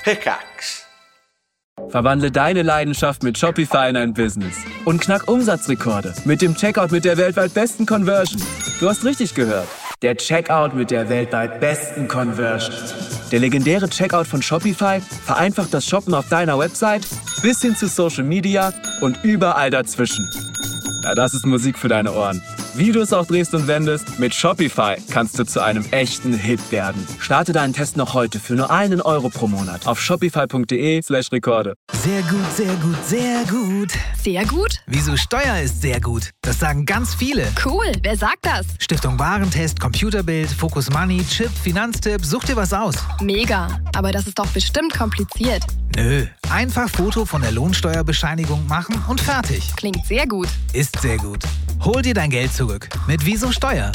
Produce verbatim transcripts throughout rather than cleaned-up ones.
Pickaxe. Verwandle deine Leidenschaft mit Shopify in ein Business und knack Umsatzrekorde mit dem Checkout mit der weltweit besten Conversion. Du hast richtig gehört. Der Checkout mit der weltweit besten Conversion. Der legendäre Checkout von Shopify vereinfacht das Shoppen auf deiner Website bis hin zu Social Media und überall dazwischen. Ja, das ist Musik für deine Ohren. Wie du es auch drehst und wendest, mit Shopify kannst du zu einem echten Hit werden. Starte deinen Test noch heute für nur einen Euro pro Monat auf shopify.de slash Rekorde. Sehr gut, sehr gut, sehr gut. Sehr gut? Wieso Steuer ist sehr gut? Das sagen ganz viele. Cool, wer sagt das? Stiftung Warentest, Computerbild, Focus Money, Chip, Finanztipp, such dir was aus. Mega, aber das ist doch bestimmt kompliziert. Nö, einfach Foto von der Lohnsteuerbescheinigung machen und fertig. Klingt sehr gut. Ist sehr gut. Hol dir dein Geld zurück mit Wieso Steuer.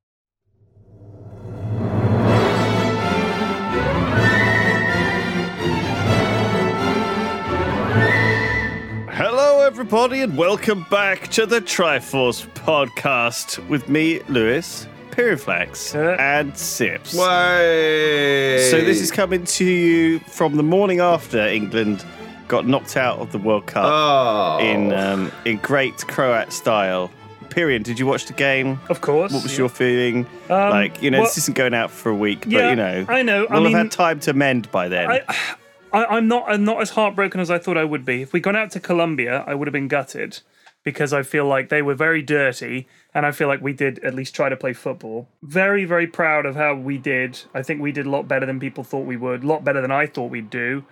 Hello, everybody, and welcome back to the Triforce podcast with me, Lewis, Pyriflex, and Sips. Way. So this is coming to you from the morning after England got knocked out of the World Cup Oh. in um, in great Croat style. Pyrian, did you watch the game? Of course. What was yeah. your feeling? Um, like, you know, well, this isn't going out for a week, but yeah, you know, I know. I we'll mean, have had time to mend by then. I, I, I'm not. I'm not as heartbroken as I thought I would be. If we'd gone out to Colombia, I would have been gutted because I feel like they were very dirty, and I feel like we did at least try to play football. Very, very proud of how we did. I think we did a lot better than people thought we would. A lot better than I thought we'd do.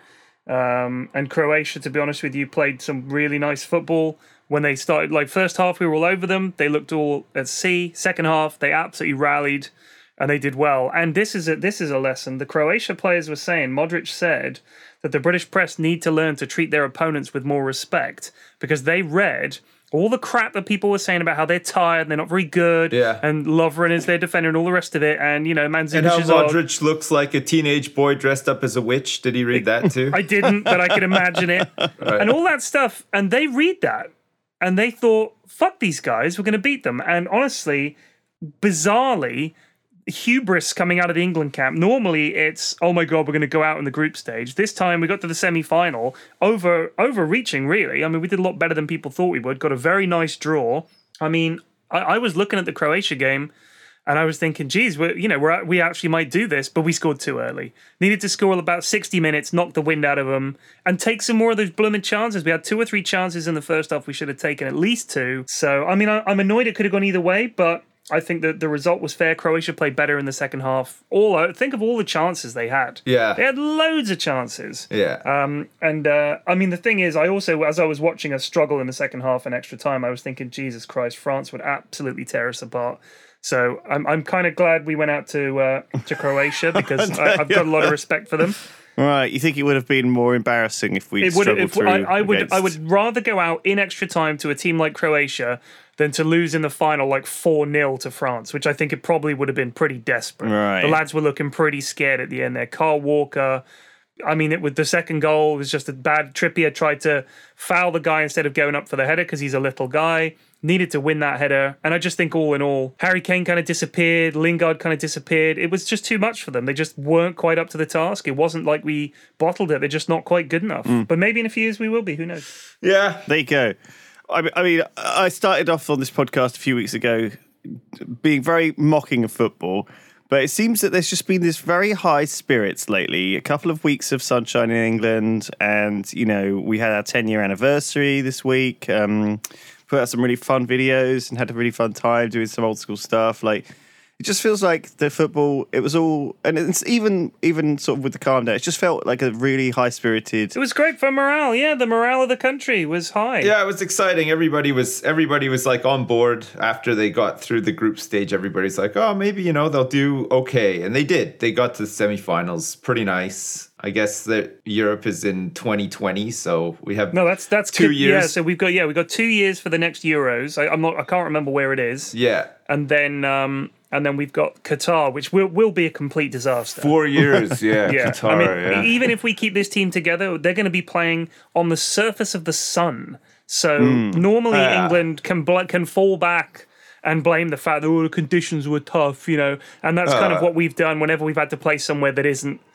Um, and Croatia, to be honest with you, played some really nice football. When they started, like, first half, we were all over them. They looked all at sea. Second half, they absolutely rallied, and they did well. And this is a, this is a lesson. The Croatia players were saying, Modric said, that the British press need to learn to treat their opponents with more respect because they read all the crap that people were saying about how they're tired and they're not very good, Yeah. and Lovren is their defender and all the rest of it, and, you know, Mandzukic And how is old. Modric looks like a teenage boy dressed up as a witch. Did he read that too? I didn't, but I could imagine it. Right. And all that stuff. And they read that. And they thought, fuck these guys, we're going to beat them. And honestly, bizarrely, hubris coming out of the England camp. Normally it's, oh my God, we're going to go out in the group stage. This time we got to the semi-final, over overreaching, really. I mean, we did a lot better than people thought we would. Got a very nice draw. I mean, I, I was looking at the Croatia game, and I was thinking, geez, we're, you know, we're, we actually might do this, but we scored too early. Needed to score about sixty minutes, knock the wind out of them, and take some more of those blooming chances. We had two or three chances in the first half. We should have taken at least two. So, I mean, I, I'm annoyed it could have gone either way, but I think that the result was fair. Croatia played better in the second half. All think of all the chances they had. Yeah. They had loads of chances. Yeah. Um, and, uh, I mean, the thing is, I also, as I was watching us struggle in the second half and extra time, I was thinking, Jesus Christ, France would absolutely tear us apart. So I'm I'm kind of glad we went out to uh, to Croatia because I, I've got a lot of respect for them. Right, you think it would have been more embarrassing if we struggled if, through I, I would against... I would rather go out in extra time to a team like Croatia than to lose in the final like four nil to France, which I think it probably would have been pretty desperate. Right. The lads were looking pretty scared at the end there. Carl Walker, I mean, it with the second goal, it was just a bad. Trippier tried to foul the guy instead of going up for the header because he's a little guy. Needed to win that header. And I just think all in all, Harry Kane kind of disappeared. Lingard kind of disappeared. It was just too much for them. They just weren't quite up to the task. It wasn't like we bottled it. They're just not quite good enough. Mm. But maybe in a few years we will be. Who knows? Yeah. There you go. I mean, I mean, I started off on this podcast a few weeks ago being very mocking of football. But it seems that there's just been this very high spirits lately. A couple of weeks of sunshine in England. And, you know, we had our ten-year anniversary this week. Um, put out some really fun videos and had a really fun time doing some old school stuff. Like, it just feels like the football, it was all, and it's even even sort of with the calm down, it just felt like a really high-spirited... It was great for morale, yeah. The morale of the country was high. Yeah, it was exciting. Everybody was everybody was like on board after they got through the group stage. Everybody's like, oh, maybe, you know, they'll do okay. And they did. They got to the semifinals. Pretty nice. I guess that Europe is in twenty twenty, so we have no, that's that's two good. years. Yeah, so we've got yeah, we've got two years for the next Euros. I, I'm not, I can't remember where it is. Yeah, and then um, and then we've got Qatar, which will will be a complete disaster. Four years, yeah, yeah. Qatar. I mean, yeah. even if we keep this team together, they're going to be playing on the surface of the sun. So mm. normally uh. England can bl- can fall back and blame the fact that all oh, the conditions were tough, you know, and that's uh. kind of what we've done whenever we've had to play somewhere that isn't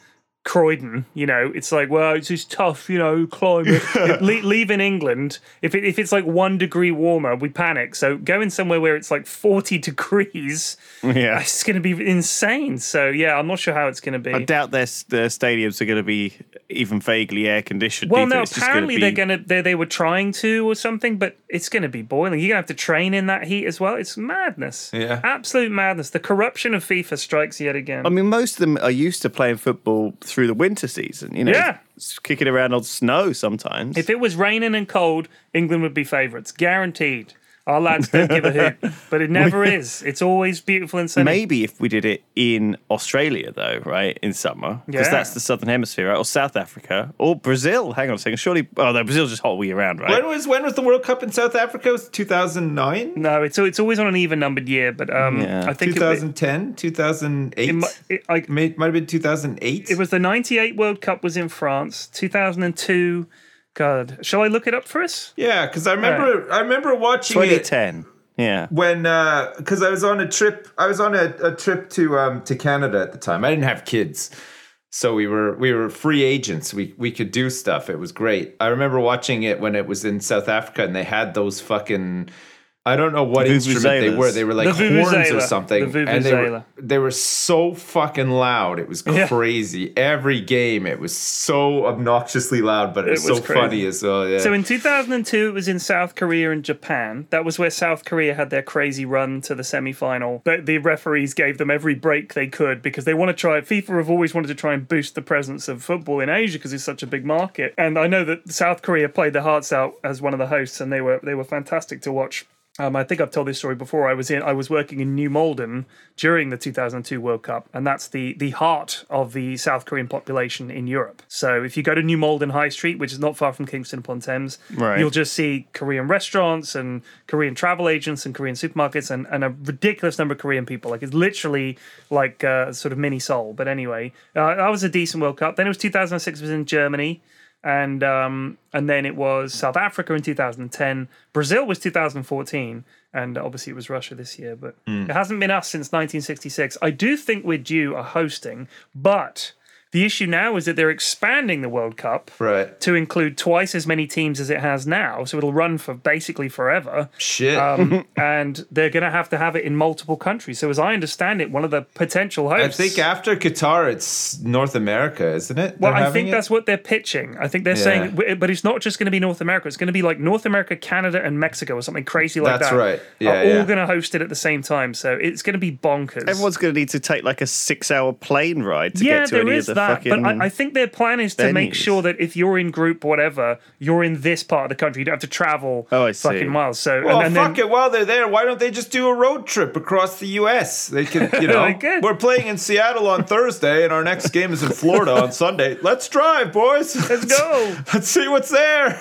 Croydon, you know, it's like, well, it's just tough, you know, climate. Le- leave in England, if it, if it's like one degree warmer, we panic. So going somewhere where it's like forty degrees, Yeah. it's going to be insane. So yeah, I'm not sure how it's going to be. I doubt their, their stadiums are going to be even vaguely air conditioned. Well, either. no, It's just gonna apparently be- they're gonna they they were trying to or something, but it's gonna be boiling. You're gonna have to train in that heat as well. It's madness. Yeah. Absolute madness. The corruption of FIFA strikes yet again. I mean, most of them are used to playing football through the winter season. You know, Yeah. It's kicking around on snow sometimes. If it was raining and cold, England would be favourites, guaranteed. Our lads don't give a hoot, but it never is. It's always beautiful and sunny. Maybe if we did it in Australia, though, right, in summer, because Yeah. that's the southern hemisphere, right? Or South Africa, or Brazil. Hang on a second. Surely, oh no, Brazil's just hot all year round, right? When was when was the World Cup in South Africa? It was two thousand nine? No, it's it's always on an even numbered year, but um, Yeah. I think it, twenty ten, two thousand eight? it, mi- it, I, May- might have been two thousand eight. it was the ninety-eight World Cup was in France, two thousand two. God, shall I look it up for us? Yeah, because I remember I remember watching twenty it ten. Yeah. when because I was on a trip. I was on a, a trip to um to Canada at the time. I didn't have kids, so we were we were free agents. We we could do stuff. It was great. I remember watching it when it was in South Africa, and they had those fucking. I don't know what The instrument they vuvuzelas. were. They were like The horns or vuvuzela. something, The and they were vuvuzela. they were so fucking loud. It was Yeah. crazy. Every game, it was so obnoxiously loud, but it was, It was so crazy. funny as well. Yeah. So in two thousand two, it was in South Korea and Japan. That was where South Korea had their crazy run to the semi-final. The, the referees gave them every break they could because they want to try. FIFA have always wanted to try and boost the presence of football in Asia because it's such a big market. And I know that South Korea played their hearts out as one of the hosts, and they were they were fantastic to watch. Um, I think I've told this story before. I was in, I was working in New Malden during the two thousand two World Cup, and that's the the heart of the South Korean population in Europe. So if you go to New Malden High Street, which is not far from Kingston upon Thames, Right. you'll just see Korean restaurants and Korean travel agents and Korean supermarkets and, and a ridiculous number of Korean people. Like it's literally like uh, sort of mini Seoul. But anyway, uh, that was a decent World Cup. Then it was two thousand six. It was in Germany. And um, and then it was South Africa in two thousand ten. Brazil was two thousand fourteen. And obviously it was Russia this year. But it hasn't been us since nineteen sixty-six. I do think we're due a hosting. But the issue now is that they're expanding the World Cup right. to include twice as many teams as it has now. So it'll run for basically forever. Shit. Um, and they're going to have to have it in multiple countries. So as I understand it, one of the potential I hosts... think after Qatar, it's North America, isn't it? Well, They're I having think it? that's what they're pitching. I think they're Yeah. saying, but it's not just going to be North America. It's going to be like North America, Canada, and Mexico, or something crazy like That's that. right. Yeah, are yeah. all going to host it at the same time. So it's going to be bonkers. Everyone's going to need to take like a six-hour plane ride to yeah, get to there any is of the that. fucking. But I, I think their plan is to make venues. sure that if you're in group whatever, you're in this part of the country. You don't have to travel Oh, I see. fucking miles. So Well, and, and fuck then, it. While they're there, why don't they just do a road trip across the U S? They can, you know, They could. we're playing in Seattle on Thursday, and our next game is in Florida on Sunday. Let's drive, boys. Let's go. Let's see what's there.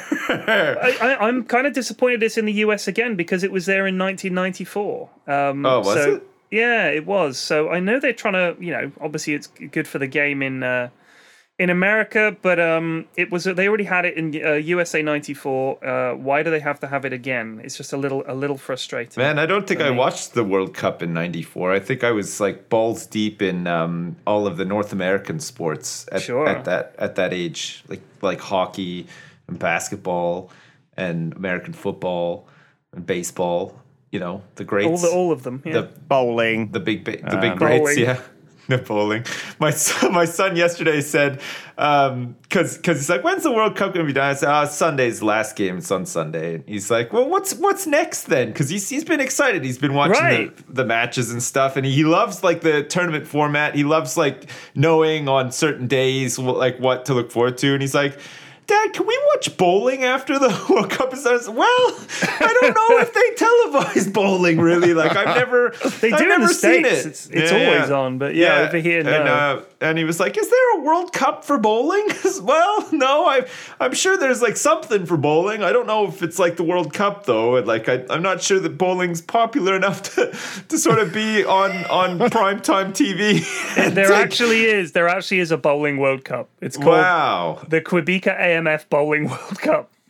I, I, I'm kind of disappointed it's in the U S again because it was there in nineteen ninety-four. Um, Oh, was so, it? Yeah, it was. So I know they're trying to, you know, obviously it's good for the game in uh, in America, but um, it was they already had it in uh, U S A ninety-four. Uh, why do they have to have it again? It's just a little a little frustrating. Man, I don't think I watched the World Cup in ninety-four. I think I was like balls deep in um, all of the North American sports at, Sure. at that at that age, like like hockey and basketball and American football and baseball. You know, the greats. all the all of them. Yeah. the bowling. the big ba- the big Um, greats, Bowling. yeah. No bowling. My son, my son yesterday said, um, because because he's like, when's the World Cup gonna be done? I said, oh, Sunday's the last game. It's on Sunday. And he's like, well, what's what's next then? Because he's he's been excited. He's been watching Right. the, the matches and stuff, and he loves like the tournament format. He loves like knowing on certain days wh- like what to look forward to. And he's like, Dad, can we watch bowling after the World Cup is done? I said, well, I don't know if they televise bowling really. Like I've never, They I've do in never the seen States. it. It's- it's Yeah, always on, but yeah, over here, no. And, uh, and he was like, "Is there a World Cup for bowling?" Well, no, I, I'm sure there's like something for bowling. I don't know if it's like the World Cup though. And like, I, I'm not sure that bowling's popular enough to, to sort of be on on primetime T V. and There take- actually is. There actually is a bowling World Cup. It's called wow. the Quebeca A M F Bowling World Cup.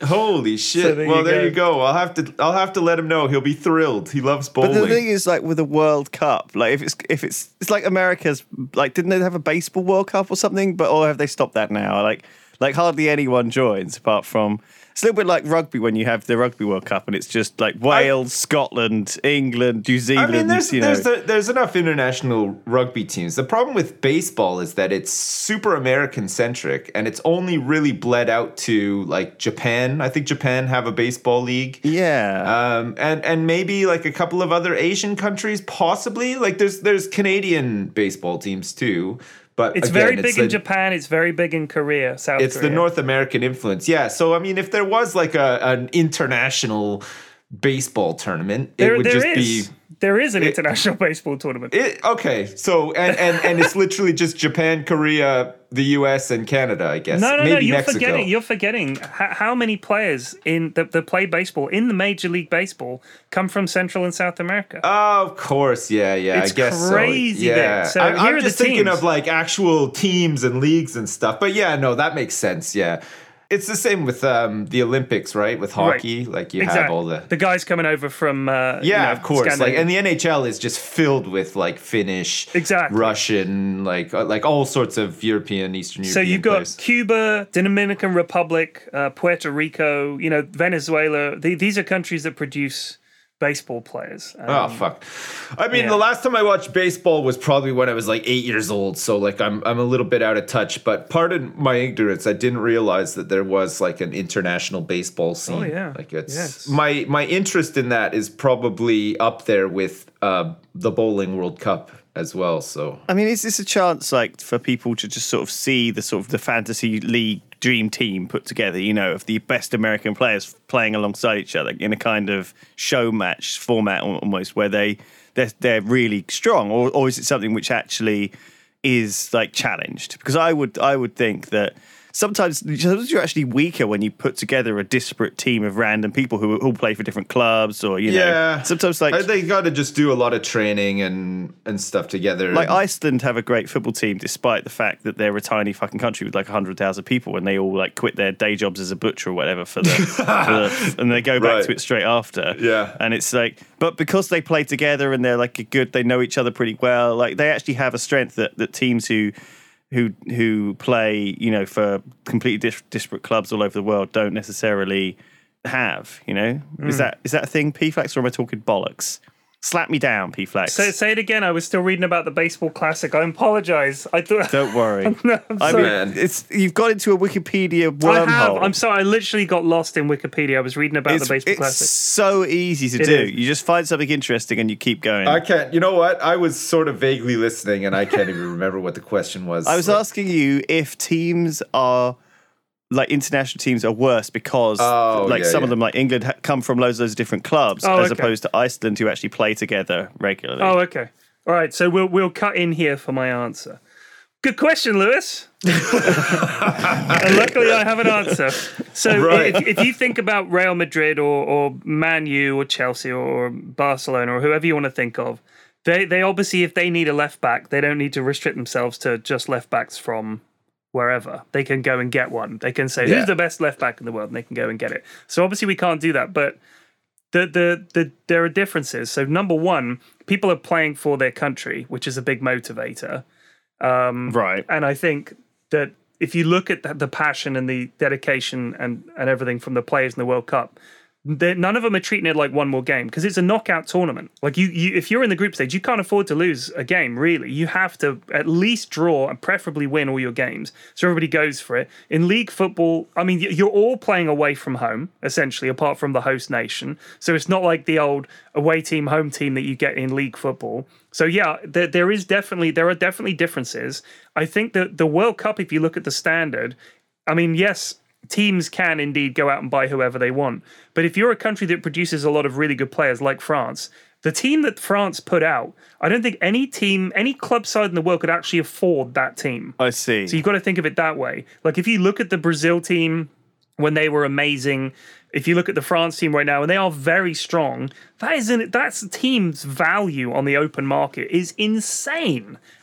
Holy shit! So there well, you there go. you go. I'll have to. I'll have to let him know. He'll be thrilled. He loves bowling. But the thing is, like with the World Cup, like if it's if it's it's like America's, like didn't they have a baseball World Cup or something? But or have they stopped that now? Like like hardly anyone joins apart from. It's a little bit like rugby when you have the Rugby World Cup and it's just like Wales, I, Scotland, England, New Zealand. I mean, there's you know. there's the, there's enough international rugby teams. The problem with baseball is that it's super American centric and it's only really bled out to like Japan. I think Japan have a baseball league. Yeah. Um, and and maybe like a couple of other Asian countries, possibly. Like there's there's Canadian baseball teams too. But it's again, very big it's in the, Japan. It's very big in Korea, South it's Korea. the North American influence. Yeah. So, I mean, if there was like a an international baseball tournament, There, it would there just is. be... There is an it, international baseball tournament. It, okay. So, and, and, and it's literally just Japan, Korea, the U S, and Canada, I guess. No, no, Maybe no. You're Mexico. forgetting. You're forgetting how, how many players in that, that play baseball in the Major League Baseball come from Central and South America. Oh, of course. Yeah, yeah. It's I guess crazy so. there. Yeah. So I'm, here I'm are the just thinking teams. of like actual teams and leagues and stuff. But yeah, no, that makes sense. Yeah. It's the same with um, the Olympics, right? With hockey, Right. like you exactly. have all the the guys coming over from uh, yeah, you know, of course. Like, Scandinavia. and the N H L is just filled with like Finnish, Exactly. Russian, like uh, like all sorts of European, Eastern So European. you've got players. Cuba, Dominican Republic, uh, Puerto Rico, you know, Venezuela. The, these are countries that produce baseball players. Um, Oh fuck! I mean, yeah. the last time I watched baseball was probably when I was like eight years old. So like, I'm I'm a little bit out of touch. But pardon my ignorance, I didn't realize that there was like an international baseball scene. Oh, yeah. like it's Yes. my my interest in that is probably up there with uh, the bowling World Cup as well. So I mean, is this a chance, like, for people to just sort of see the sort of the fantasy league dream team put together? You know, of the best American players playing alongside each other in a kind of show match format, almost, where they they're, they're really strong, or or is it something which actually is like challenged? Because I would I would think that. Sometimes, sometimes you're actually weaker when you put together a disparate team of random people who all play for different clubs, or you know. yeah, Sometimes like I- they got to just do a lot of training and and stuff together. Like and, Iceland have a great football team, despite the fact that they're a tiny fucking country with like a hundred thousand people, and they all like quit their day jobs as a butcher or whatever for the, for the and they go back Right. to it straight after. Yeah. and it's like, but because they play together and they're like a good, they know each other pretty well. Like they actually have a strength that that teams who. Who who play, you know, for completely dis- disparate clubs all over the world don't necessarily have, you know? Mm. Is that is that a thing, P-Flax, or am I talking bollocks? Slap me down, P-Flax. Say, say it again. I was still reading about the baseball classic. I apologize. I thought. Don't worry. No, I'm I sorry. mean, it's you've got into a Wikipedia I wormhole. have. I'm sorry. I literally got lost in Wikipedia. I was reading about it's, the baseball it's classic. so easy to It do. is. You just find something interesting and you keep going. I I, can't. You know what? I was sort of vaguely listening, and I can't even remember what the question was. was Like, asking you if teams are like international teams are worse because Oh, like yeah, some yeah. of them like England ha- come from loads of those different clubs Oh, as okay. opposed to Iceland who actually play together regularly. Oh, okay. All right. So we'll we'll cut in here for my answer. Good question, Lewis. And luckily, I have an answer. So, Right. if, if you think about Real Madrid or, or Man U or Chelsea or Barcelona or whoever you want to think of, they they obviously, if they need a left back, they don't need to restrict themselves to just left backs from wherever. They can go and get one. They can say Yeah. who's the best left back in the world, and they can go and get it. So obviously, we can't do that, but. The, the the there are differences. So number one, people are playing for their country, which is a big motivator. Right. And I think that if you look at the, the passion and the dedication and, and everything from the players in the World Cup, they- none of them are treating it like one more game because it's a knockout tournament. Like you, you, if you're in the group stage, you can't afford to lose a game. Really, you have to at least draw and preferably win all your games. So everybody goes for it. In league football, I mean, you're all playing away from home essentially, apart from the host nation. So it's not like the old away team, home team that you get in league football. So yeah, there, there is definitely there are definitely differences. I think that the World Cup, if you look at the standard, I mean, yes. Teams can indeed go out and buy whoever they want. But if you're a country that produces a lot of really good players like France, the team that France put out, I don't think any team, any club side in the world could actually afford that team. I see. So you've got to think of it that way. Like if you look at the Brazil team when they were amazing, if you look at the France team right now, and they are very strong, that is an, that's a team's value on the open market is insane.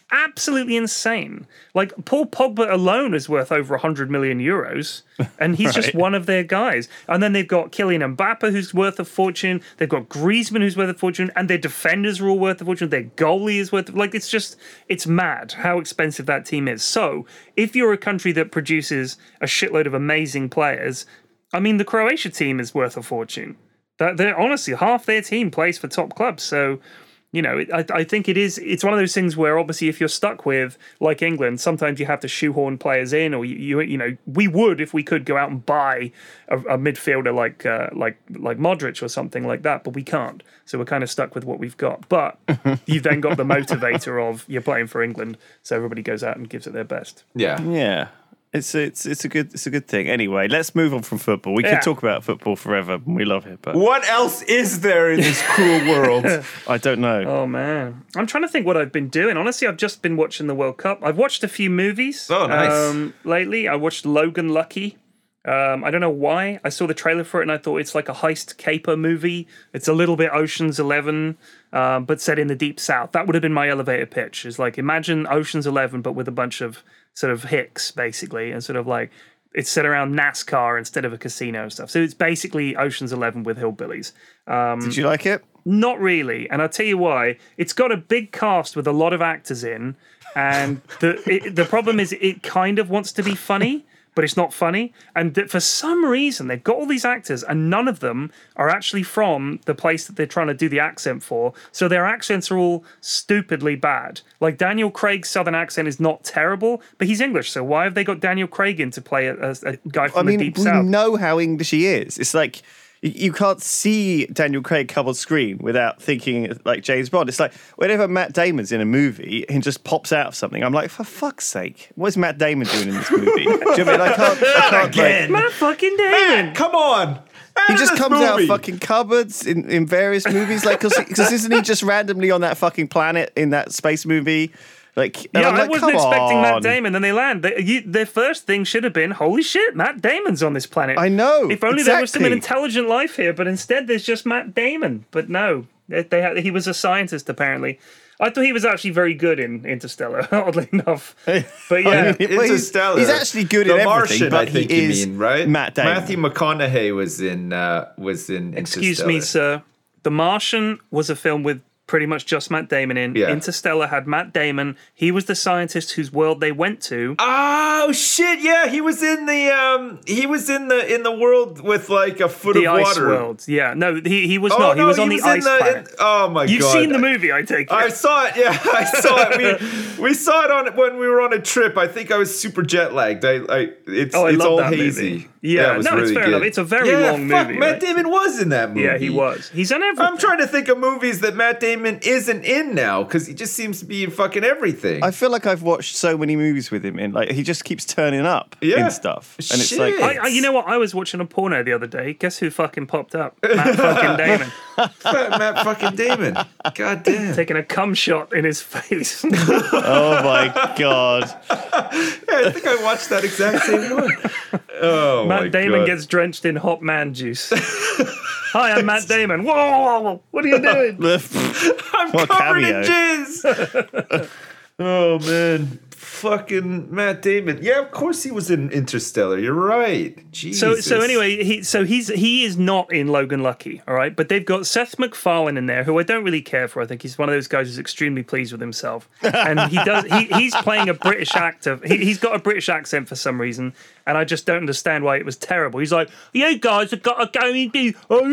absolutely insane. Like, Paul Pogba alone is worth over one hundred million euros, and he's right. just one of their guys. And then they've got Kylian Mbappe, who's worth a fortune. They've got Griezmann, who's worth a fortune. And their defenders are all worth a fortune. Their goalie is worth... Like, it's just... It's mad how expensive that team is. So, if you're a country that produces a shitload of amazing players... I mean, the Croatia team is worth a fortune. They're, honestly, half their team plays for top clubs. So... You know, I, I think it is, it's one of those things where obviously if you're stuck with, like England, sometimes you have to shoehorn players in, or you, you, you know, we would, if we could, go out and buy a, a midfielder like, uh, like, like Modric or something like that, but we can't. So we're kind of stuck with what we've got. But you've then got the motivator of you're playing for England, so everybody goes out and gives it their best. Yeah. Yeah. It's it's it's a good it's a good thing. Anyway, let's move on from football. We Yeah. could talk about football forever. We love it, but What else is there in this cruel world? I don't know. Oh, man. I'm trying to think what I've been doing. Honestly, I've just been watching the World Cup. I've watched a few movies Oh, nice. um, lately. I watched Logan Lucky. Um, I don't know why. I saw the trailer for it and I thought it's like a heist caper movie. It's a little bit Ocean's Eleven, um, but set in the Deep South. That would have been my elevator pitch. It's like, imagine Ocean's Eleven, but with a bunch of sort of hicks, basically, and sort of like it's set around NASCAR instead of a casino and stuff. So it's basically Ocean's Eleven with hillbillies. Um, Did you like it? Not really, and I'll tell you why. It's got a big cast with a lot of actors in, and the it, the problem is it kind of wants to be funny, but it's not funny. And that for some reason they've got all these actors, and none of them are actually from the place that they're trying to do the accent for. So their accents are all stupidly bad. Like Daniel Craig's southern accent is not terrible, but he's English. So why have they got Daniel Craig in to play a, a, a guy from I mean, the Deep we South? know how English he is. It's like you, you can't see Daniel Craig come on screen without thinking like James Bond. It's like whenever Matt Damon's in a movie and just pops out of something, I'm like, for fuck's sake, what is Matt Damon doing in this movie? Do you know what I mean? I can't, I can't Again. Matt fucking Damon. Man, come on. He Out just of this comes out movie. of fucking cupboards in, in various movies, like because isn't he just randomly on that fucking planet in that space movie? Like, and Yeah, I'm I like, wasn't come expecting on. Matt Damon. Then they land. They, you, their first thing should have been, holy shit, Matt Damon's on this planet. I know. If only there was some exactly. intelligent life here, but instead there's just Matt Damon. But no, they, they had, he was a scientist, apparently. I thought he was actually very good in Interstellar, oddly enough. But yeah. Well, he's- Interstellar. He's actually good the in everything, Martian, but I think he you is mean, right? Matt Damon. Matthew McConaughey was in uh, was in Excuse Interstellar. me, sir. The Martian was a film with pretty much just Matt Damon in. Yeah. Interstellar had Matt Damon. He was the scientist whose world they went to. Oh shit! Yeah, he was in the um, he was in the in the world with like a foot The of ice water. world. Yeah, no, he, he was Oh not. no, he was on the in ice the, planet. in- oh my You've god! seen the movie, I take it. I saw it. Yeah, I saw it. We we saw it on when we were on a trip. I think I was super jet lagged. I, I it's Oh, I it's love all that hazy. movie. Yeah, it was no, it's really fair good. enough. It's a very yeah, long fuck, movie, Matt right? Damon was in that movie. Yeah, he was. He's in everything. I'm trying to think of movies that Matt Damon isn't in now because he just seems to be in fucking everything. I feel like I've watched so many movies with him in. Like he just keeps turning up Yeah. in stuff, and it's Shit. like I, I, you know what? I was watching a porno the other day. Guess who fucking popped up? Matt fucking Damon. Matt fucking Damon. God damn. Taking a cum shot in his face. oh my god. Yeah, I think I watched that exact same one. Oh my Matt Damon God. gets drenched in hot man juice. Hi, I'm Matt Damon. Whoa, whoa, whoa, what are you doing? I'm What covered cameo. in jizz. Oh man, fucking Matt Damon. Yeah, of course he was in Interstellar. You're right. Jesus. So, so anyway, he so he's he is not in Logan Lucky, all right. But they've got Seth MacFarlane in there, who I don't really care for. I think he's one of those guys who's extremely pleased with himself, and he does. He, he's playing a British actor. He, he's got a British accent for some reason, and I just don't understand why it was terrible. He's like, "You guys have got to go and do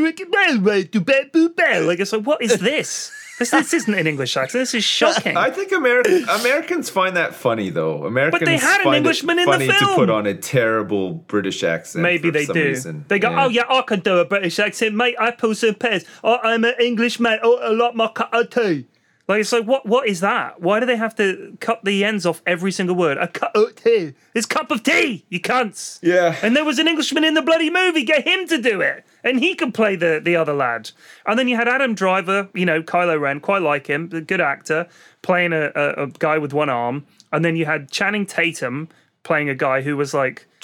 like it's like, what is this? This, this isn't an English accent. This is shocking." I think American Americans find that funny though. Americans they had an find Englishman it in the funny to film. put on a terrible British accent. Maybe for they some do. Reason. They go, Yeah. oh yeah, I can do a British accent, mate. I pull some pears. Oh, I'm an English man. Oh, I like my cup of tea. Like it's like, what? What is that? Why do they have to cut the ends off every single word? A cup of tea. It's cup of tea. You cunts. Yeah. And there was an Englishman in the bloody movie. Get him to do it, and he could play the the other lad. And then you had Adam Driver. You know, Kylo Ren. Quite like him. A good actor playing a, a, a guy with one arm. And then you had Channing Tatum playing a guy who was like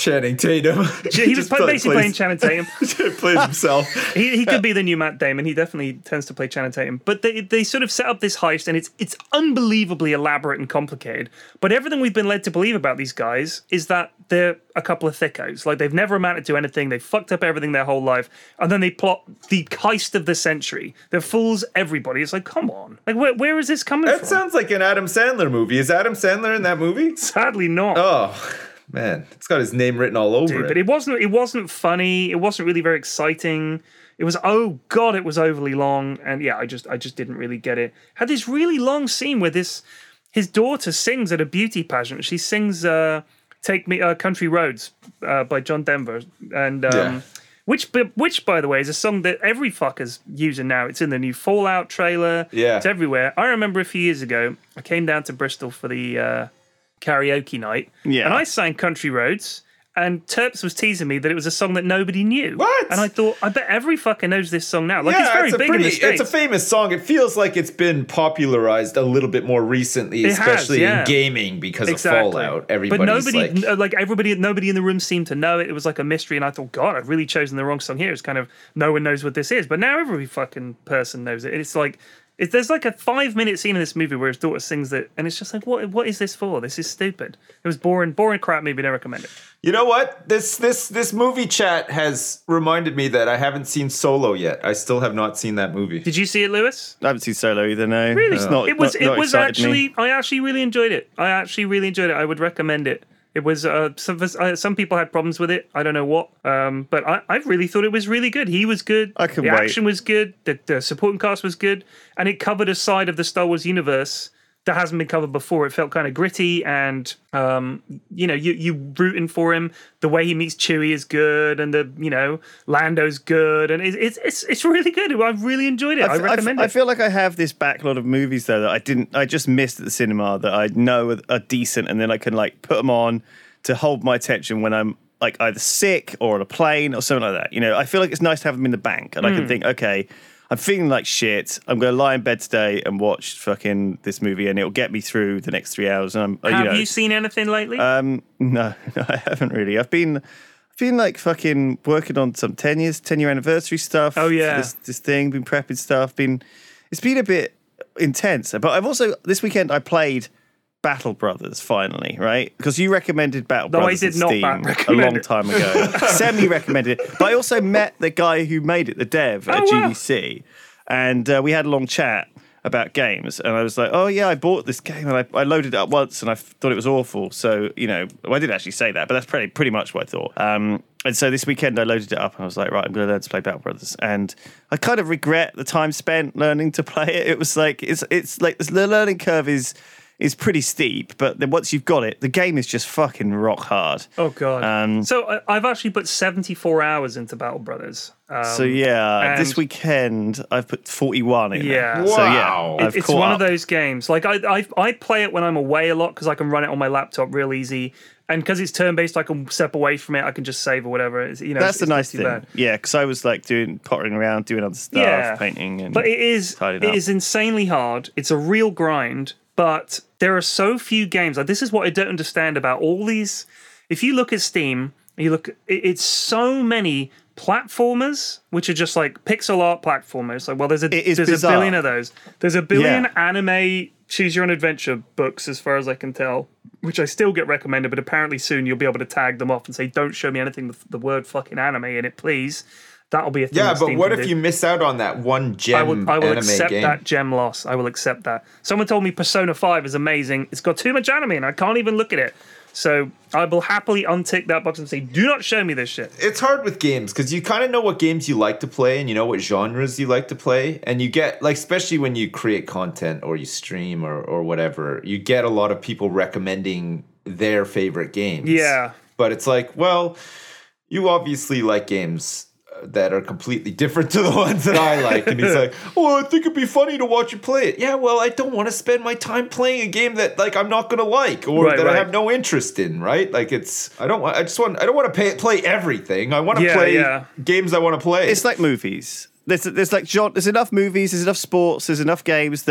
Channing Tatum. He was Just play, play- basically playing plays- Channing Tatum. plays himself. He, he could be the new Matt Damon. He definitely tends to play Channing Tatum. But they they sort of set up this heist, and it's it's unbelievably elaborate and complicated. But everything we've been led to believe about these guys is that they're a couple of thickos. Like, they've never amounted to anything. They fucked up everything their whole life, and then they plot the heist of the century. That fools everybody. It's like, come on. Like, where where is this coming That from? sounds like an Adam Sandler movie. Is Adam Sandler in that movie? Sadly not. Oh, man. It's got his name written all over Dude, it. but it wasn't it wasn't funny. It wasn't really very exciting. It was oh god, it was overly long, and yeah, I just I just didn't really get it. Had this really long scene where this his daughter sings at a beauty pageant. She sings uh, "Take Me uh, Country Roads" uh, by John Denver, and um, Yeah. which which by the way is a song that every fucker's using now. It's in the new Fallout trailer. Yeah. It's everywhere. I remember a few years ago, I came down to Bristol for the uh, karaoke night, Yeah. and I sang "Country Roads." And Terps was teasing me that it was a song that nobody knew. What? And I thought, I bet every fucker knows this song now. Like, yeah, it's very a big pretty, in the States. It's a famous song. It feels like it's been popularized a little bit more recently, It has, especially yeah. in gaming because Exactly. of Fallout. Everybody's but nobody, like, n- like everybody, nobody in the room seemed to know it. It was like a mystery, and I thought, God, I've really chosen the wrong song here. It's kind of no one knows what this is, but now every fucking person knows it. It's like it, there's like a five minute scene in this movie where his daughter sings that, and it's just like, what? What is this for? This is stupid. It was boring, boring crap movie. Never recommend it. you know what? This this this movie chat has reminded me that I haven't seen Solo yet. I still have not seen that movie. Did you see it, Lewis? I haven't seen Solo either. No, Really? It's not, it was. not- it not was excited actually. me. I actually really enjoyed it. I actually really enjoyed it. I would recommend it. It was. Uh, some of us- uh, some people had problems with it. I don't know what. Um, but I, I really thought it was really good. He was good. I can the wait. action was good. The, the supporting cast was good, and it covered a side of the Star Wars universe that hasn't been covered before. It felt kind of gritty, and um, you know, you you rooting for him. The way he meets Chewie is good, and the you know Lando's good, and it's it's it's, it's really good. I really enjoyed it. I, I, f- recommend I it. feel like I have this backlog of movies though that I didn't, I just missed at the cinema that I know are, are decent, and then I can like put them on to hold my attention when I'm like either sick or on a plane or something like that. You know, I feel like it's nice to have them in the bank, and I Hmm. can think, okay, I'm feeling like shit. I'm going to lie in bed today and watch fucking this movie, and it'll get me through the next three hours. And I'm, Have you know, you seen anything lately? um, no, no, I haven't really. I've been, I've been like fucking working on some ten years, ten year anniversary stuff. Oh, yeah. for This, this thing, been prepping stuff. Been, it's been a bit intense. But I've also this weekend I played Battle Brothers finally, right? Because you recommended Battle No, I Brothers did on not Steam ba- a recommend long it. time ago. Semi recommended it, but I also met the guy who made it, the dev at Oh, wow. G D C, and uh, we had a long chat about games, and I was like, oh yeah, I bought this game, and I, I loaded it up once, and I f- thought it was awful. So, you know, well, I didn't actually say that, but that's pretty pretty much what I thought. Um, and so this weekend I loaded it up, and I was like, right, I'm going to learn to play Battle Brothers, and I kind of regret the time spent learning to play it. It was like it's it's like the learning curve is is pretty steep, but then once you've got it, the game is just fucking rock hard. Oh god! Um, so I, I've actually put seventy-four hours into Battle Brothers. Um, So yeah, and- this weekend I've put forty-one in. Yeah. there. So Wow. yeah, I've it- it's caught one up. of those games. Like I, I, I play it when I'm away a lot because I can run it on my laptop real easy, and because it's turn-based, I can step away from it. I can just save or whatever. It's, you know, That's it's, the it's not nice too thing. bad. Yeah, because I was like doing pottering around, doing other stuff, Yeah. painting, and But it is tidying it up. is insanely hard. It's a real grind, but there are so few games. Like this is what I don't understand about all these. If you look at Steam, you look, it, it's so many platformers, which are just like pixel art platformers. Like, well, there's a It is there's bizarre. a billion of those. There's a billion Yeah. anime choose your own adventure books, as far as I can tell, which I still get recommended. But apparently soon you'll be able to tag them off and say, "Don't show me anything with the word fucking anime in it, please." That'll be a thing. Yeah, that but Steam what can if do. you miss out on that one gem I will, I will anime accept game? that gem loss. I will accept that. Someone told me Persona five is amazing. It's got too much anime and I can't even look at it. So I will happily untick that box and say, do not show me this shit. It's hard with games because you kind of know what games you like to play and you know what genres you like to play. And you get, like, especially when you create content or you stream or, or whatever, you get a lot of people recommending their favorite games. Yeah. But it's like, well, you obviously like games that are completely different to the ones that I like. And he's like, oh, I think it'd be funny to watch you play it. Yeah, well, I don't want to spend my time playing a game that like I'm not going to like or Right, that right. I have no interest in, right? Like it's, I don't want, I just want, I don't want to pay, play everything. I want to Yeah, play yeah. games I want to play. It's like movies. There's there's like genre, there's enough movies, there's enough sports, there's enough games that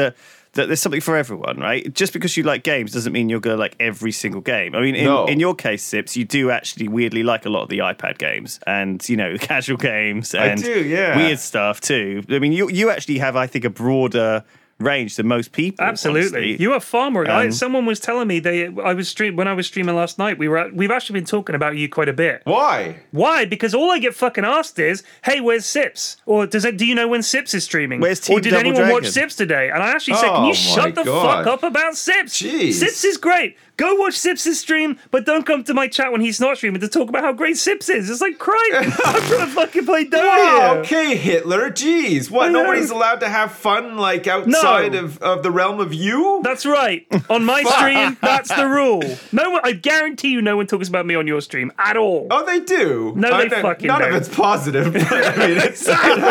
that there's something for everyone, right? Just because you like games doesn't mean you're going to like every single game. I mean, in, No. in your case, Sips, you do actually weirdly like a lot of the iPad games and, you know, casual games and do, yeah. weird stuff too. I mean, you you actually have, I think, a broader range than most people. Absolutely, honestly. you are far more. I, Um, someone was telling me they. I was stream when I was streaming last night. We were. At, we've actually been talking about you quite a bit. Why? Why? Because all I get fucking asked is, "Hey, where's Sips?" Or does it? Do you know when Sips is streaming? Where's Team or did Double anyone watch Dragon? Sips today? And I actually said, Oh "Can you my shut the God. fuck up about Sips? Jeez. Sips is great. Go watch Sips' stream, but don't come to my chat when he's not streaming to talk about how great Sips is. It's like, Christ, I'm trying to fucking play Dota Wow, here. okay, Hitler. Jeez, what? I know. Nobody's allowed to have fun like outside No. of, of the realm of you? That's right. On my stream, that's the rule. No one. I guarantee you, no one talks about me on your stream at all. Oh, they do. No, I they don't- fucking None don't. of it's positive. I mean, it's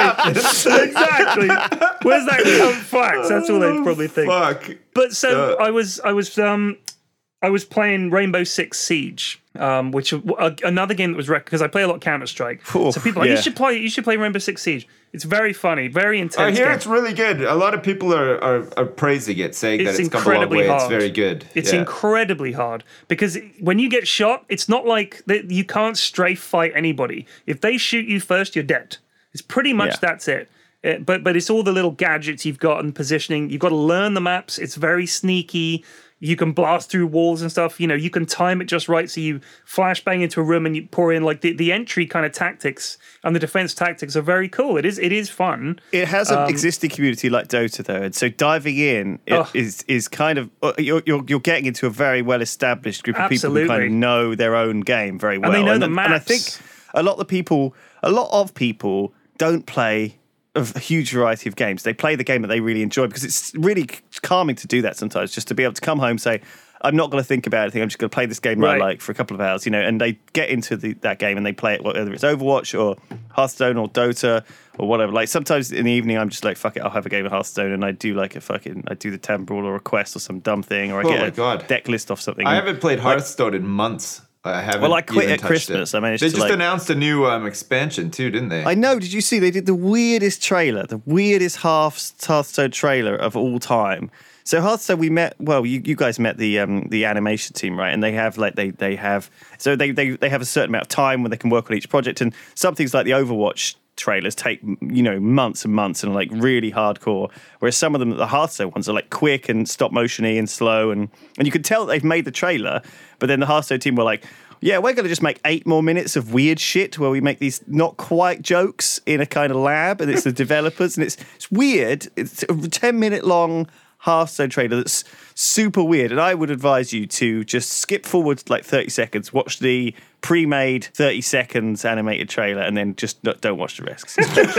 Exactly. Where's that come facts? That's all they probably think. Fuck. But so Uh, I was, I was, um, I was playing Rainbow Six Siege, um, which uh, another game that was wrecked because I play a lot of Counter Strike. Oof, So people, are like, yeah. you should play, you should play Rainbow Six Siege. It's very funny, very intense. I hear game. it's really good. A lot of people are, are, are praising it, saying It's that it's come a long incredibly way. It's hard. very good. It's Yeah. incredibly hard because when you get shot, it's not like that you can't strafe fight anybody. If they shoot you first, you're dead. It's pretty much Yeah. that's it. Uh, but but it's all the little gadgets you've got and positioning. You've got to learn the maps. It's very sneaky. You can blast through walls and stuff. You know, you can time it just right so you flashbang into a room and you pour in like the, the entry kind of tactics and the defense tactics are very cool. It is it is fun. It has an existing community like Dota, though, and so diving in it Oh. is is kind of uh, you're, you're you're getting into a very well established group of people who kind Absolutely. of know their own game very well, they know the and I maps. think a lot of the people, a lot of people don't play of a huge variety of games. They play the game that they really enjoy because it's really calming to do that sometimes, just to be able to come home and say, I'm not going to think about anything. I'm just going to play this game that Right. I like for a couple of hours, you know, and they get into the, that game and they play it, whether it's Overwatch or Hearthstone or Dota or whatever. Like sometimes in the evening, I'm just like, fuck it, I'll have a game of Hearthstone and I do like a fucking, I do the Temporal or a quest or some dumb thing or I Oh get my a God. deck list off something. I haven't played Hearthstone in months. I haven't. Well, I quit even at touched Christmas. It. I managed they to, just like- announced a new um, expansion too, didn't they? I know. Did you see they did the weirdest trailer, the weirdest half Hearthstone trailer of all time? So Hearthstone, we met. Well, you, you guys met the um, the animation team, right? And they have like they they have so they, they they have a certain amount of time when they can work on each project, and some things like the Overwatch trailers take you know months and months and are like really hardcore, whereas some of them, the Hearthstone ones, are like quick and stop motiony and slow, and and you could tell that they've made the trailer, but then the Hearthstone team were like, yeah, we're going to just make eight more minutes of weird shit where we make these not quite jokes in a kind of lab, and it's the developers, and it's it's weird. It's a ten minute long Hearthstone trailer that's super weird, and I would advise you to just skip forward like thirty seconds, watch the pre-made thirty seconds animated trailer, and then just not, don't watch the rest.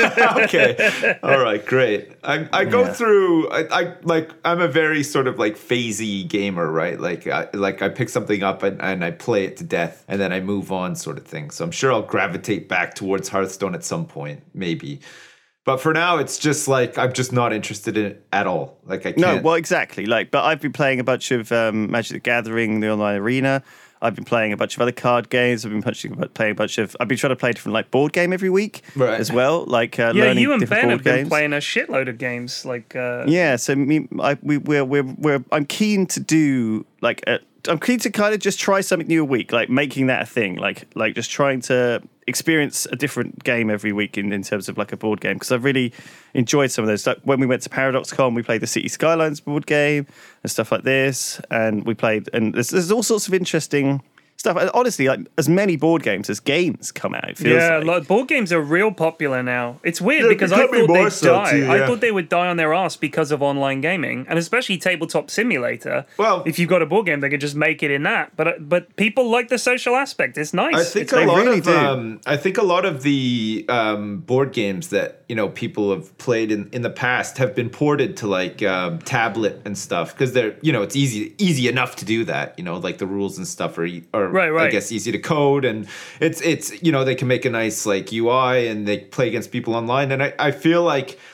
Okay. All right. Great. I I go Yeah. through. I, I like. I'm a very sort of like phasey gamer, right? Like I like I pick something up and, and I play it to death, and then I move on, sort of thing. So I'm sure I'll gravitate back towards Hearthstone at some point, maybe. But for now, it's just like I'm just not interested in it at all. Like I can't. No, well, exactly. Like, but I've been playing a bunch of um, Magic the Gathering, the online arena. I've been playing a bunch of other card games. I've been punching, playing a bunch of. I've been trying to play a different like board game every week Right. as well. Like uh, Yeah, learning you and different Ben board have been games. playing a shitload of games. Like, uh, Yeah, so me, I, we, we're, we're, we're, I'm keen to do like, a, I'm keen to kind of just try something new a week, like making that a thing, like, like just trying to experience a different game every week in, in terms of like a board game, because I've really enjoyed some of those. Like when we went to ParadoxCon, we played the City Skylines board game and stuff like this, and we played, and there's, there's all sorts of interesting stuff. And honestly, like as many board games as games come out. It feels yeah, like. like, board games are real popular now. It's weird They're because I becoming thought more they'd so die. too, I yeah. thought they would die on their ass because of online gaming, and especially Tabletop Simulator. Well- if you've got a board game, they could just make it in that. But but people like the social aspect. It's nice. I think It's a like- lot really of do. um, I think a lot of the um, board games that you know people have played in, in the past have been ported to like um, tablet and stuff because they're you know it's easy easy enough to do that. You know, like the rules and stuff are, e- are Right, right. I guess easy to code, and it's it's you know they can make a nice like U I and they play against people online, and I, I feel like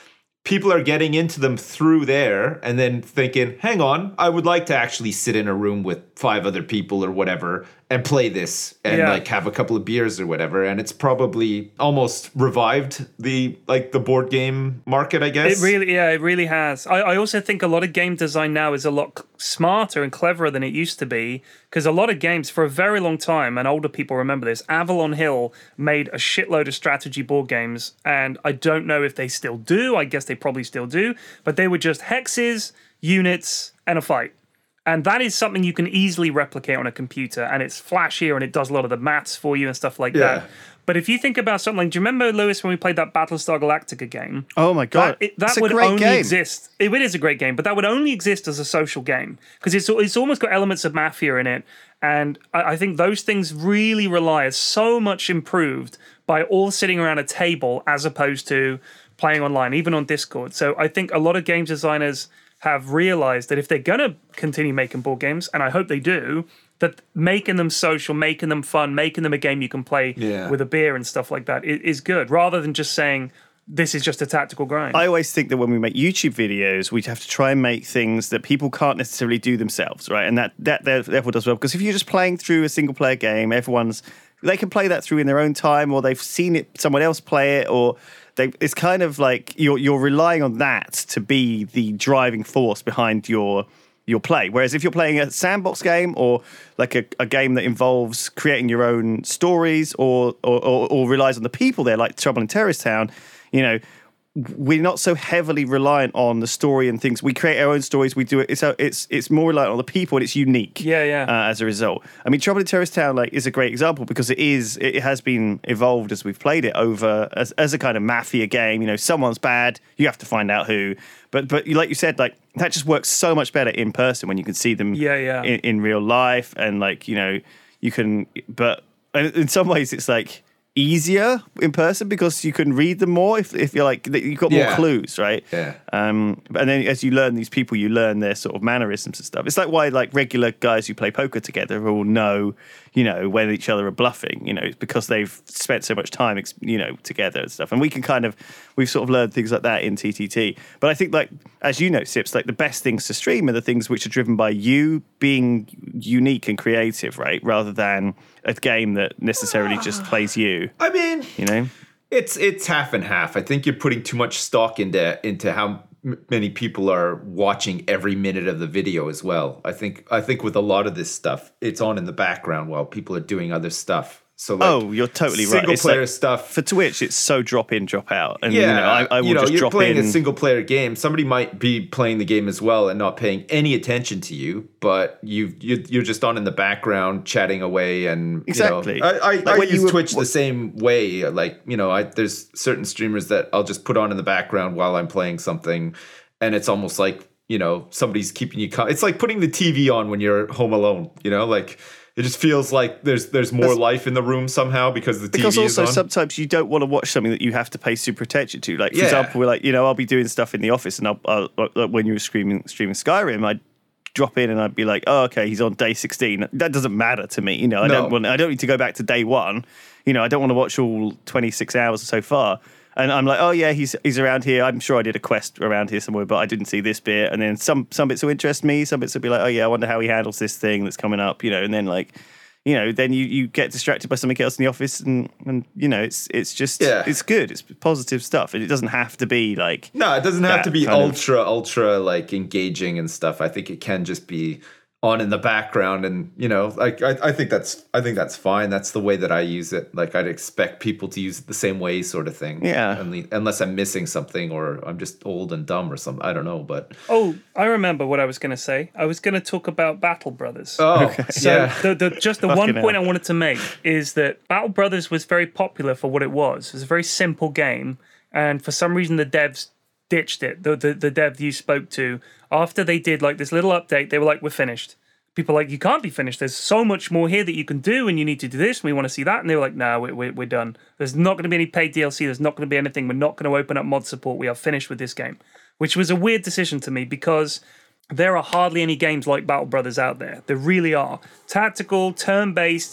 people are getting into them through there and then thinking, hang on, I would like to actually sit in a room with five other people or whatever and play this and Yeah. like have a couple of beers or whatever. And it's probably almost revived the like the board game market, I guess. It really, yeah, it really has. I, I also think a lot of game design now is a lot smarter and cleverer than it used to be, because a lot of games for a very long time, and older people remember this, Avalon Hill made a shitload of strategy board games, and I don't know if they still do. I guess they probably still do, but they were just hexes, units, and a fight. And that is something you can easily replicate on a computer, and it's flashier and it does a lot of the maths for you and stuff like Yeah. that. But if you think about something like, do you remember, Lewis, when we played that Battlestar Galactica game? Oh my god, That, it, that it's a would great only game. exist. It, it is a great game, but that would only exist as a social game because it's it's almost got elements of Mafia in it, and I, I think those things really rely are so much improved by all sitting around a table as opposed to playing online, even on Discord. So I think a lot of game designers have realized that if they're going to continue making board games, and I hope they do, that making them social, making them fun, making them a game you can play Yeah. with a beer and stuff like that is, is good, rather than just saying this is just a tactical grind. I always think that when we make YouTube videos, we have to try and make things that people can't necessarily do themselves, right? And that that therefore does well, because if you're just playing through a single player game, everyone's they can play that through in their own time, or they've seen it someone else play it, or they, it's kind of like you're you're relying on that to be the driving force behind your your play. Whereas if you're playing a sandbox game or like a, a game that involves creating your own stories or or, or or relies on the people there, like Trouble in Terrorist Town, you know, we're not so heavily reliant on the story and things. We create our own stories. We do it. It's it's it's more reliant on the people, and it's unique. Yeah, yeah. Uh, as a result, I mean, Trouble in Terrorist Town like is a great example because it is it has been evolved as we've played it over as as a kind of mafia game. You know, someone's bad, you have to find out who. But but like you said, like that just works so much better in person when you can see them. Yeah, yeah. In, in real life, and like you know, you can. But in some ways, it's like easier in person because you can read them more if, if you're like you've got more Yeah. clues, right? Yeah. Um and then as you learn these people, you learn their sort of mannerisms and stuff. It's like why like regular guys who play poker together all know, you know, when each other are bluffing, you know, it's because they've spent so much time ex- you know, together and stuff. And we can kind of we've sort of learned things like that in T T T. But I think like as you know, Sips, like the best things to stream are the things which are driven by you being unique and creative, right? Rather than a game that necessarily just plays you. I mean, You know? It's it's half and half. I think you're putting too much stock into into how m- many people are watching every minute of the video as well. I think I think with a lot of this stuff, it's on in the background while people are doing other stuff. So like, Oh, you're totally right. single It's player like- stuff. For Twitch, it's so drop in, drop out. And Yeah, you know, I, I will you know, just you're drop playing in. a single player game. Somebody might be playing the game as well and not paying any attention to you, but you you you're just on in the background chatting away. And Exactly. you know, I I, Like I when you use were- Twitch the same way. Like you know, I there's certain streamers that I'll just put on in the background while I'm playing something, and it's almost like you know somebody's keeping you. Co- it's like putting the T V on when you're home alone. You know, like. It just feels like there's there's more That's- life in the room somehow because the T V Because also is on. sometimes you don't want to watch something that you have to pay super attention to. Like for Yeah. example, we're like you know I'll be doing stuff in the office, and I'll, I'll like when you were streaming streaming Skyrim, I'd drop in and I'd be like, oh okay, he's on day sixteen. That doesn't matter to me, you know. I No. don't want I don't need to go back to day one. You know, I don't want to watch all twenty-six hours so far. And I'm like, oh yeah, he's he's around here. I'm sure I did a quest around here somewhere, but I didn't see this bit. And then some some bits will interest me. Some bits will be like, oh yeah, I wonder how he handles this thing that's coming up. You know, and then like. You know, then you, you get distracted by something else in the office, and, and you know, it's it's just Yeah. it's good. It's positive stuff, and it doesn't have to be like No, it doesn't have that to be kind of- ultra, ultra like engaging and stuff. I think it can just be on in the background, and you know, like I, I think that's I think that's fine. That's the way that I use it. Like I'd expect people to use it the same way, sort of thing. Yeah. Unle- Unless I'm missing something or I'm just old and dumb or something. I don't know, but Oh, I remember what I was going to say. I was going to talk about Battle Brothers. oh So yeah, the, the, just the one Fucking point hell. I wanted to make is that Battle Brothers was very popular for what it was. It was a very simple game, and for some reason the devs ditched it. The, the, the dev you spoke to, after they did like this little update, they were like, we're finished. People were like, you can't be finished. There's so much more here that you can do, and you need to do this, and we want to see that. And they were like, no, we're, we're, we're done. There's not going to be any paid D L C. There's not going to be anything. We're not going to open up mod support. We are finished with this game, which was a weird decision to me because there are hardly any games like Battle Brothers out there. There really are. Tactical, turn-based,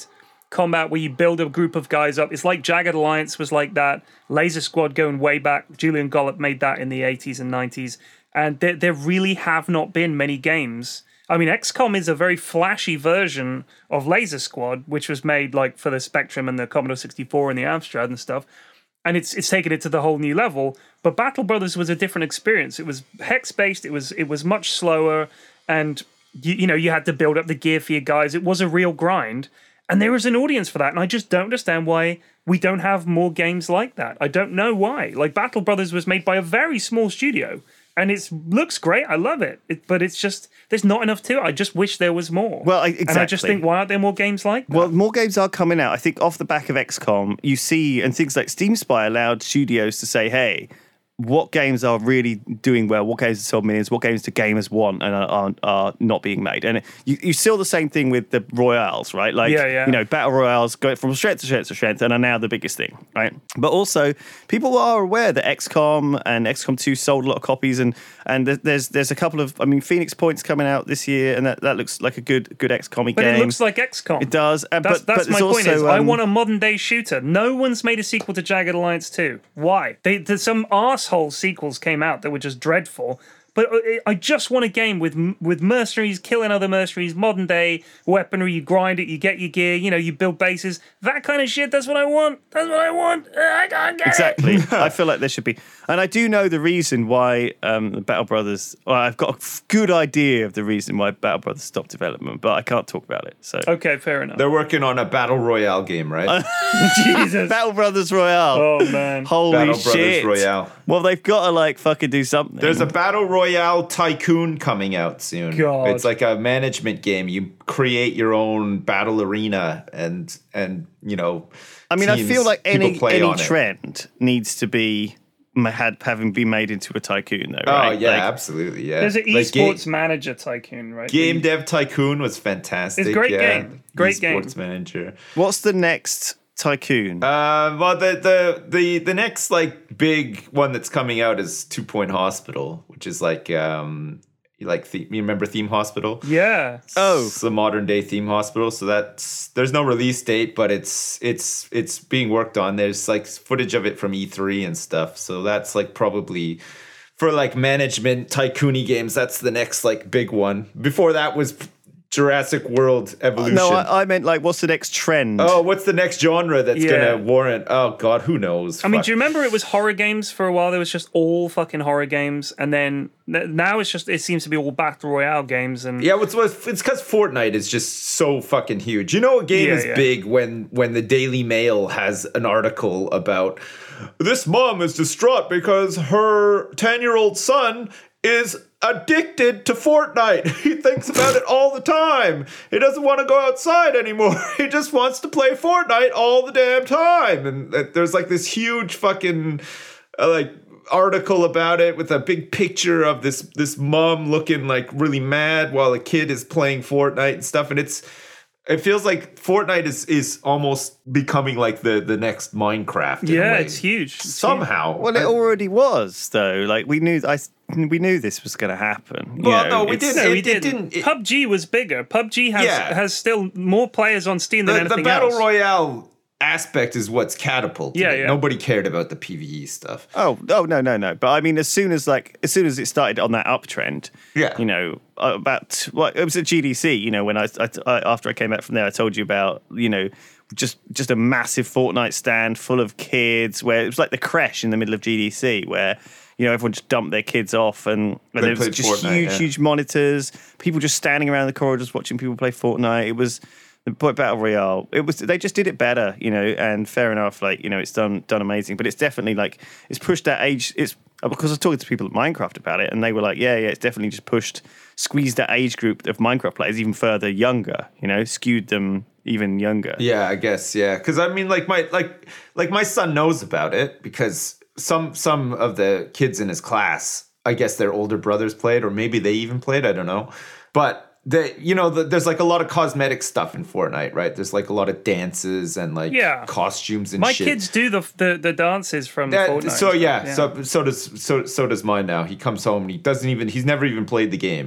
combat where you build a group of guys up. It's like Jagged Alliance was like that. Laser Squad going way back. Julian Gollop made that in the eighties and nineties. And there, there really have not been many games. I mean, X COM is a very flashy version of Laser Squad, which was made like for the Spectrum and the Commodore sixty-four and the Amstrad and stuff. And it's it's taken it to the whole new level. But Battle Brothers was a different experience. It was hex-based. It was it was much slower. And, you, you know, you had to build up the gear for your guys. It was a real grind. And there is an audience for that. And I just don't understand why we don't have more games like that. I don't know why. Like, Battle Brothers was made by a very small studio. And it looks great. I love it. it. But it's just, there's not enough to it. I just wish there was more. Well, I, exactly. And I just think, why aren't there more games like that? Well, more games are coming out. I think off the back of X COM, you see, and things like Steam Spy allowed studios to say, hey, what games are really doing well? What games have sold millions? What games do gamers want and are, are, are not being made? And you, you saw the same thing with the Royales, right? Like, yeah, yeah. you know, Battle Royales go from strength to strength to strength and are now the biggest thing, right? But also, people are aware that X COM and X COM two sold a lot of copies, and and there's there's a couple of, I mean, Phoenix Point's coming out this year, and that, that looks like a good good X COM-y but game. But it looks like X COM. It does. And, that's but, that's but my point. Also, is um, I want a modern day shooter. No one's made a sequel to Jagged Alliance two. Why? They, there's some arsehole sequels came out that were just dreadful. But I just want a game with with mercenaries killing other mercenaries, modern day weaponry. You grind it, you get your gear, you know, you build bases, that kind of shit. That's what I want. That's what I want. I can't get exactly. it. Exactly. I feel like there should be, and I do know the reason why um, the Battle Brothers. Well, I've got a good idea of the reason why Battle Brothers stopped development, but I can't talk about it. So okay, fair enough. They're working on a battle royale game, right? Jesus, Battle Brothers Royale. Oh man, holy Battle shit! Brothers Royale. Well, they've got to like fucking do something. There's a Battle Royale Tycoon coming out soon. God. It's like a management game. You create your own battle arena, and and you know. I mean, I teams, feel like any any on trend it. needs to be had having been made into a tycoon, though. Oh right? yeah, like, absolutely. Yeah. There's an like esports game, manager tycoon, right? Game Dev Tycoon was fantastic. It's a great yeah. game. Great game. Esports manager. What's the next tycoon? Uh, well, the the the the next like big one that's coming out is Two Point Hospital, which is like um like the, you remember Theme Hospital? Yeah. Oh, it's the modern day Theme Hospital. So that's there's no release date, but it's it's it's being worked on. There's like footage of it from E three and stuff. So that's like probably for like management tycoon-y games. That's the next like big one. Before that was Jurassic World Evolution. No, I, I meant like, what's the next trend? Oh, what's the next genre that's Yeah. gonna warrant? Oh God, who knows? I mean, Fuck. do you remember it was horror games for a while? There was just all fucking horror games, and then n- now it's just it seems to be all battle royale games. And Yeah, what's what's it's because Fortnite is just so fucking huge. You know, a game Yeah, is yeah. big when when the Daily Mail has an article about this mom is distraught because her ten-year-old son is addicted to Fortnite. He thinks about it all the time. He doesn't want to go outside anymore. He just wants to play Fortnite all the damn time. And uh, there's like this huge fucking uh, like article about it with a big picture of this this mom looking like really mad while a kid is playing Fortnite and stuff. And it's it feels like Fortnite is is almost becoming like the the next Minecraft. in a yeah, way. it's huge. It's Somehow. Well, it I- already was though. Like we knew, I we knew this was going to happen. You Well, know, no, we it's- didn't. No, It- we it didn't. didn't- it- P U B G was bigger. P U B G has Yeah. has still more players on Steam than the, the anything battle else. royale aspect is what's catapulted. Yeah, it. yeah. Nobody cared about the PvE stuff. Oh, oh no, no, no. But I mean, as soon as like, as soon as it started on that uptrend, Yeah. you know, about well, it was at G D C. You know, when I, I, I after I came back from there, I told you about, you know, just just a massive Fortnite stand full of kids, where it was like the creche in the middle of G D C, where you know everyone just dumped their kids off, and, and They there was played just Fortnite, huge, yeah. huge monitors, people just standing around the corridors watching people play Fortnite. It was. The Battle Royale, it was they just did it better, you know, and fair enough, like, you know, it's done done amazing, but it's definitely like it's pushed that age. It's because I was talking to people at Minecraft about it, and they were like, yeah, yeah, it's definitely just pushed, squeezed that age group of Minecraft players even further younger, you know, skewed them even younger. Yeah, I guess, yeah. Because I mean, like my like like my son knows about it because some some of the kids in his class, I guess their older brothers played, or maybe they even played. I don't know, but. The, you know, the, there's like a lot of cosmetic stuff in Fortnite, right? There's like a lot of dances and like Yeah. costumes and My shit. kids do the the, the dances from That- Fortnite. so yeah, yeah. so so does so so does mine now. He comes home and he doesn't even he's never even played the game,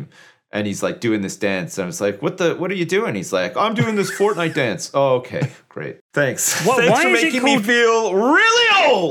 And he's like doing this dance. And I was like, what the, what are you doing? He's like, I'm doing this Fortnite dance. Oh, okay, great. Thanks. What- Thanks why for is it making me called- feel really old.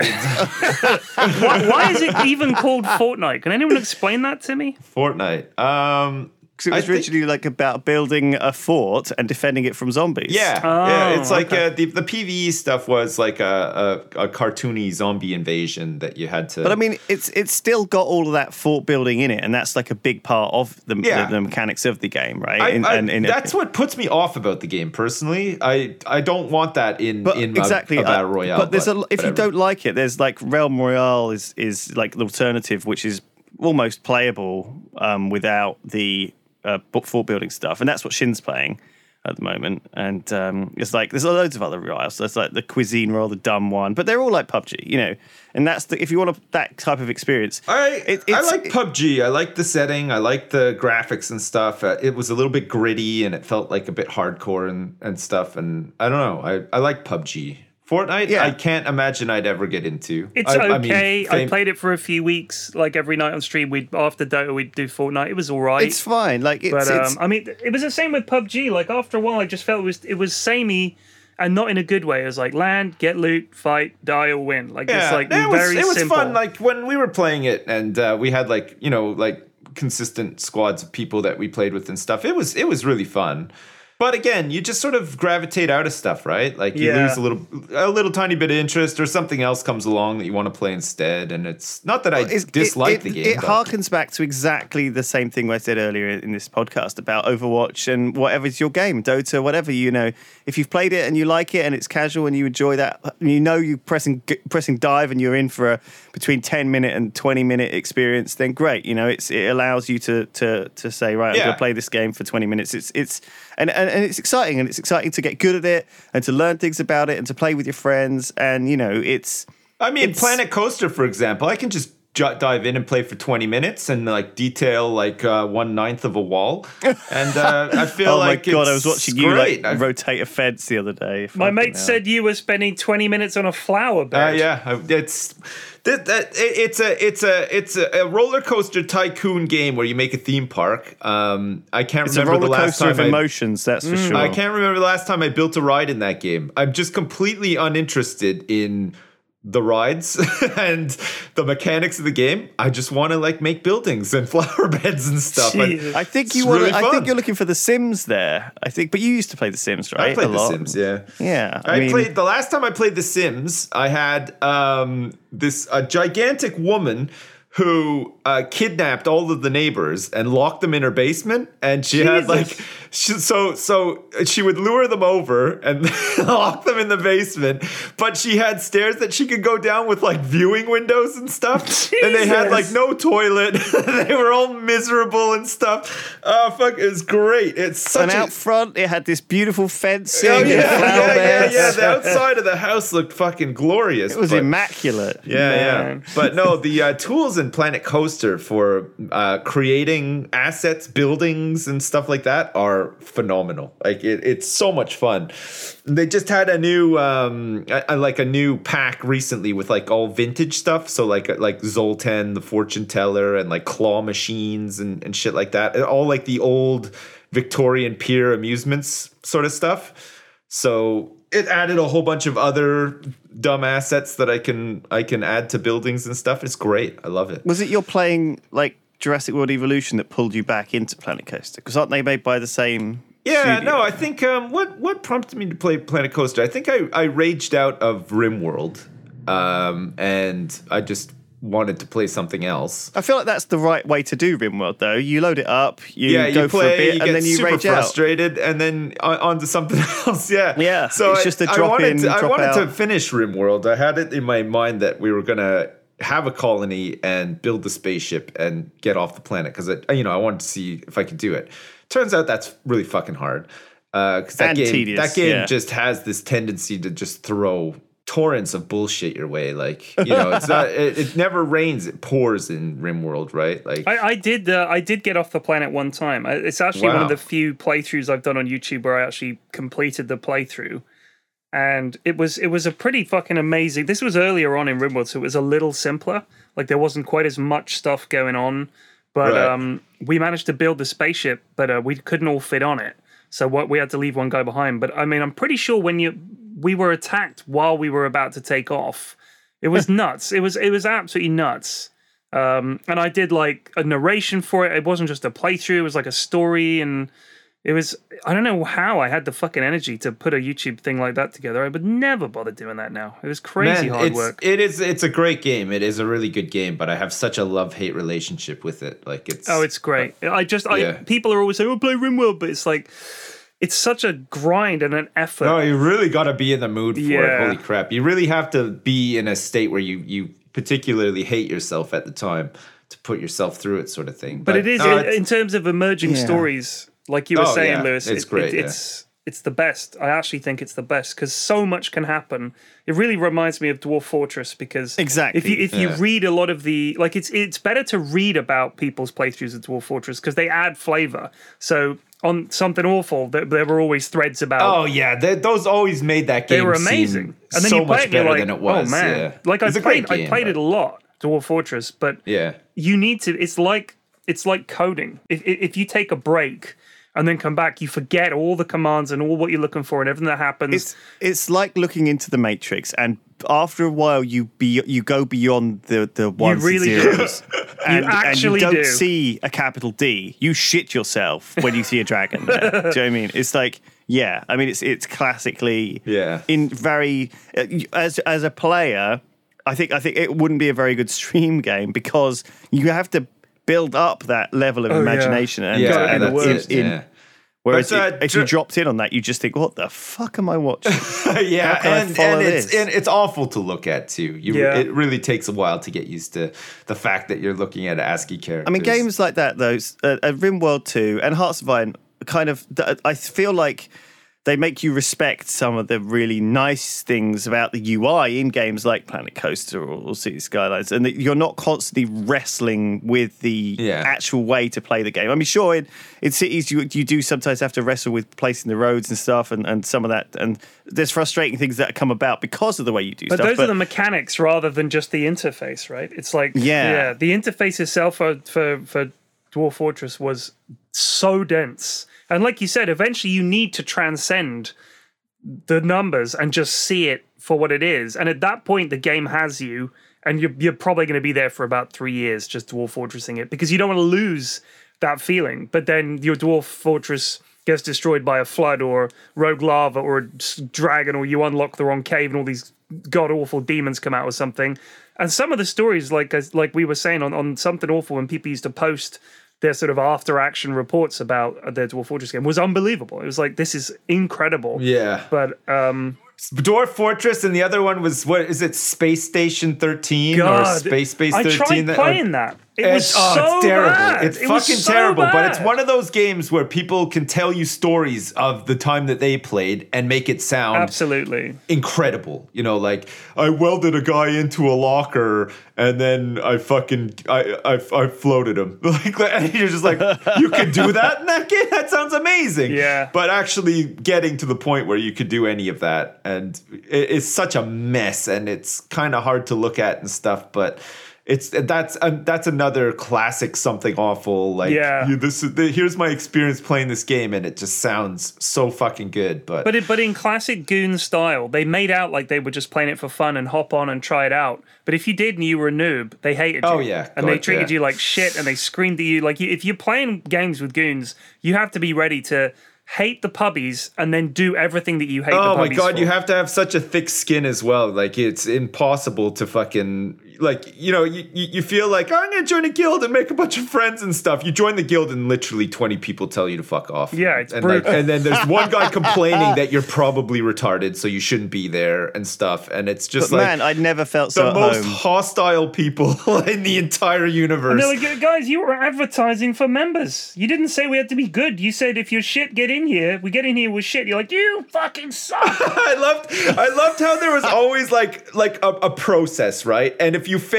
why, why is it even called Fortnite? Can anyone explain that to me? Fortnite. Um, Because it was I think- originally like about building a fort and defending it from zombies. Yeah, Oh, yeah. It's like okay. uh, the the PvE stuff was like a, a a cartoony zombie invasion that you had to. But I mean, it's it's still got all of that fort building in it, and that's like a big part of the Yeah. the, the mechanics of the game, right? I, In- I- and- and- that's what puts me off about the game personally. I I don't want that in But in exactly, a, a battle uh, royale. But there's a if you whatever. don't like it, there's like Realm Royale is is like the alternative, which is almost playable um, without the uh, bu- fort building stuff, and that's what Shin's playing at the moment. And um, it's like there's loads of other royales. There's like the Cuisine Royale, the dumb one, but they're all like P U B G, you know. And that's the if you want a, that type of experience. I it- I it's- like P U B G. I like the setting. I like the graphics and stuff. Uh, it was a little bit gritty and it felt like a bit hardcore and, and stuff. And I don't know. I, I like P U B G. Fortnite, Yeah. I can't imagine I'd ever get into. It's I, okay. I, I, mean, fam- played it for a few weeks. Like every night on stream, we'd after Dota we'd do Fortnite. It was all right. It's fine. Like it's, but it's um, I mean, it was the same with P U B G. Like after a while, I just felt it was it was samey, and not in a good way. It was like land, get loot, fight, die or win. Like it's like it was, very it was simple. fun. Like when we were playing it, and uh, we had like you know like consistent squads of people that we played with and stuff. It was it was really fun. But again, you just sort of gravitate out of stuff, right? Like you Yeah. lose a little, a little tiny bit of interest, or something else comes along that you want to play instead. And it's not that I It's- dislike it, the it, game. It but- harkens back to exactly the same thing I said earlier in this podcast about Overwatch and whatever's your game, Dota, whatever. You know, if you've played it and you like it and it's casual and you enjoy that, you know, you pressing pressing dive and you're in for a between ten minute and twenty minute experience, then great. You know, it's it allows you to to to say right, I'm Yeah. going to play this game for twenty minutes. It's it's and, and and it's exciting and it's exciting to get good at it and to learn things about it and to play with your friends and you know it's. I mean, It's- Planet Coaster, for example, I can just j- dive in and play for twenty minutes and like detail like uh, one ninth of a wall, and uh, I feel Oh like my god! it's I was watching you great. like I've- rotate a fence the other day. My Fucking mate hell. said you were spending twenty minutes on a flower Uh, bed. yeah, I- it's that, that it- it's a it's a it's a, a roller coaster tycoon game where you make a theme park. Um, I can't It's a remember roller the last coaster of time I, emotions. That's for sure. I can't remember the last time I built a ride in that game. I'm just completely uninterested in the rides and the mechanics of the game. I just want to like make buildings and flower beds and stuff. And Jesus. I think it's you want. really I fun. think you're looking for The Sims there. I think, but you used to play The Sims, right? I played A The lot. Sims, yeah. Yeah, I, I, mean, played the last time I played The Sims. I had um, this a gigantic woman who uh, kidnapped all of the neighbors and locked them in her basement, and she had Jesus. like she, so so she would lure them over and lock them in the basement. But she had stairs that she could go down with like viewing windows and stuff, and they had like Jesus. no toilet. They were all miserable and stuff. Oh fuck! It was great. It's such and a out front it had this beautiful fencing. Oh, and yeah, flower yeah, yeah, beds. yeah. The outside of the house looked fucking glorious. It was but- immaculate. Yeah, Man. yeah. But no, the uh, tools in Planet Coaster for uh, creating assets, buildings, and stuff like that are phenomenal. Like it, it's so much fun. They just had a new, um, a, a- like a new pack recently with like all vintage stuff. So like like Zoltan, the fortune teller, and like claw machines and, and shit like that. All like the old Victorian pier amusements sort of stuff. So it added a whole bunch of other dumb assets that I can I can add to buildings and stuff. It's great. I love it. Was it your playing like Jurassic World Evolution that pulled you back into Planet Coaster? Because aren't they made by the same? Yeah, studio? no, I think um, what what prompted me to play Planet Coaster? I think I, I raged out of RimWorld, um, and I just wanted to play something else. I feel like that's the right way to do RimWorld, though. You load it up, you yeah, go you for play, a bit, you and get then you super rage out. frustrated, and then on, on to something else. Yeah, Yeah, So it's I, just a I drop wanted in, to, I drop wanted to out. finish RimWorld. I had it in my mind that we were gonna have a colony and build the spaceship and get off the planet because you know I wanted to see if I could do it. Turns out that's really fucking hard because that And game tedious, that game yeah. just has this tendency to just throw torrents of bullshit your way. Like you know, it's not. It, it never rains; it pours in RimWorld, right? Like I, I did. Uh, I did get off the planet one time. I- It's actually one Wow. of the few playthroughs I've done on YouTube where I actually completed the playthrough, and it was it was a pretty fucking amazing. This was earlier on in RimWorld, so it was a little simpler. Like there wasn't quite as much stuff going on, But Right. um, we managed to build the spaceship, but uh, we couldn't all fit on it. So what we had to leave one guy behind. But I mean, I'm pretty sure when you we were attacked while we were about to take off, it was nuts. It was it was absolutely nuts. Um, and I did like a narration for it. It wasn't just a playthrough. It was like a story, and it was, I don't know how I had the fucking energy to put a YouTube thing like that together. I would never bother doing that now. It was crazy Man, hard it's, work. It is. It's a great game. It is a really good game, but I have such a love-hate relationship with it. Like it's. Oh, it's great. I just, I, yeah. people are always saying, "Oh, play RimWorld," but it's like, it's such a grind and an effort. No, you really got to be in the mood for Yeah. it. Holy crap! You really have to be in a state where you you particularly hate yourself at the time to put yourself through it, sort of thing. But, it is no, in, it's- in terms of emerging Yeah. stories, like you were Oh, saying, yeah. Lewis. It's it- great, it- yeah. It's it's the best. I actually think it's the best because so much can happen. It really reminds me of Dwarf Fortress because Exactly, if you if you yeah. read a lot of the like, it's it's better to read about people's playthroughs of Dwarf Fortress because they add flavor. So on Something Awful, there, there were always threads about. Oh yeah, they, those always made that game. they were seem amazing, and then so you play much it and you're better like, than it was. oh man, yeah. like I It's a played great game, I played but- it a lot, Dwarf Fortress, but Yeah. you need to. It's like it's like coding. If if you take a break and then come back, you forget all the commands and all what you're looking for and everything that happens. It's it's like looking into the Matrix, and after a while, you be you go beyond the the ones really and do. zeros, and, actually and you don't do. see a capital D. You shit yourself when you see a dragon. There. Do you know what I mean? It's like, yeah, I mean, it's it's classically Yeah. in very uh, as as a player. I think I think it wouldn't be a very good stream game because you have to build up that level of Oh, yeah. imagination and, Yeah, and that's in, it, in- yeah. whereas But, uh, it- if you dr- dropped in on that, you just think, what the fuck am I watching? yeah, How can I and, follow and it's this? and it's awful to look at too. You, Yeah. it really takes a while to get used to the fact that you're looking at ASCII characters. I mean, games like that, though, uh, uh, RimWorld two and Hearts of Iron, kind of, th- I feel like they make you respect some of the really nice things about the U I in games like Planet Coaster or, or City Skylines, and that you're not constantly wrestling with the Yeah. actual way to play the game. I mean, sure, in, in cities you you do sometimes have to wrestle with placing the roads and stuff, and, and some of that, and there's frustrating things that come about because of the way you do but stuff. those are the mechanics rather than just the interface, right? It's like Yeah. yeah, the interface itself for for, for Dwarf Fortress was so dense. And like you said, eventually you need to transcend the numbers and just see it for what it is. And at that point, the game has you, and you're, you're probably going to be there for about three years just Dwarf Fortressing it because you don't want to lose that feeling. But then your Dwarf Fortress gets destroyed by a flood or rogue lava or a s- dragon, or you unlock the wrong cave and all these god-awful demons come out or something. And some of the stories, like as- like we were saying on, on Something Awful, when people used to post their sort of after action reports about their Dwarf Fortress game, was unbelievable. It was like, this is incredible. yeah, But um, Dwarf Fortress, and the other one was what is it? Space Station thirteen God, or Space Space I thirteen? tried or- playing that. It was It's, oh, so it's terrible. bad. It's It was fucking so terrible. But it's bad. one of those games where people can tell you stories of the time that they played and make it sound Absolutely. incredible. You know, like I welded a guy into a locker and then I fucking I I, I floated him. Like, and you're just like, you could do that in that game? That sounds amazing. Yeah. But actually getting to the point where you could do any of that, and it, it's such a mess, and it's kind of hard to look at and stuff. But it's that's uh, that's another classic Something Awful. Like, Yeah. you, this is the, here's my experience playing this game, and it just sounds so fucking good. But But it, but in classic Goon style, they made out like they were just playing it for fun and hop on and try it out. But if you did and you were a noob, they hated you. Oh, yeah. And they God, treated yeah. you like shit, and they screamed at you. Like, you, if you're playing games with Goons, you have to be ready to hate the pubbies and then do everything that you hate the oh pubbies my god, for. you have to have such a thick skin as well. Like, it's impossible to fucking, like, you know, you, you you feel like, oh, I'm gonna join a guild and make a bunch of friends and stuff. You join the guild and literally twenty people tell you to fuck off. Yeah, it's and like, brutal. and then there's one guy complaining that you're probably retarded, so you shouldn't be there and stuff. And it's just But like man, I never felt so the at most home. hostile people in the entire universe. And they're like, guys, you were advertising for members. You didn't say we had to be good. You said if you're shit, get in here. We get in here with shit. You're like, you fucking suck. I loved I loved how there was always like like a, a process, right? And if you failed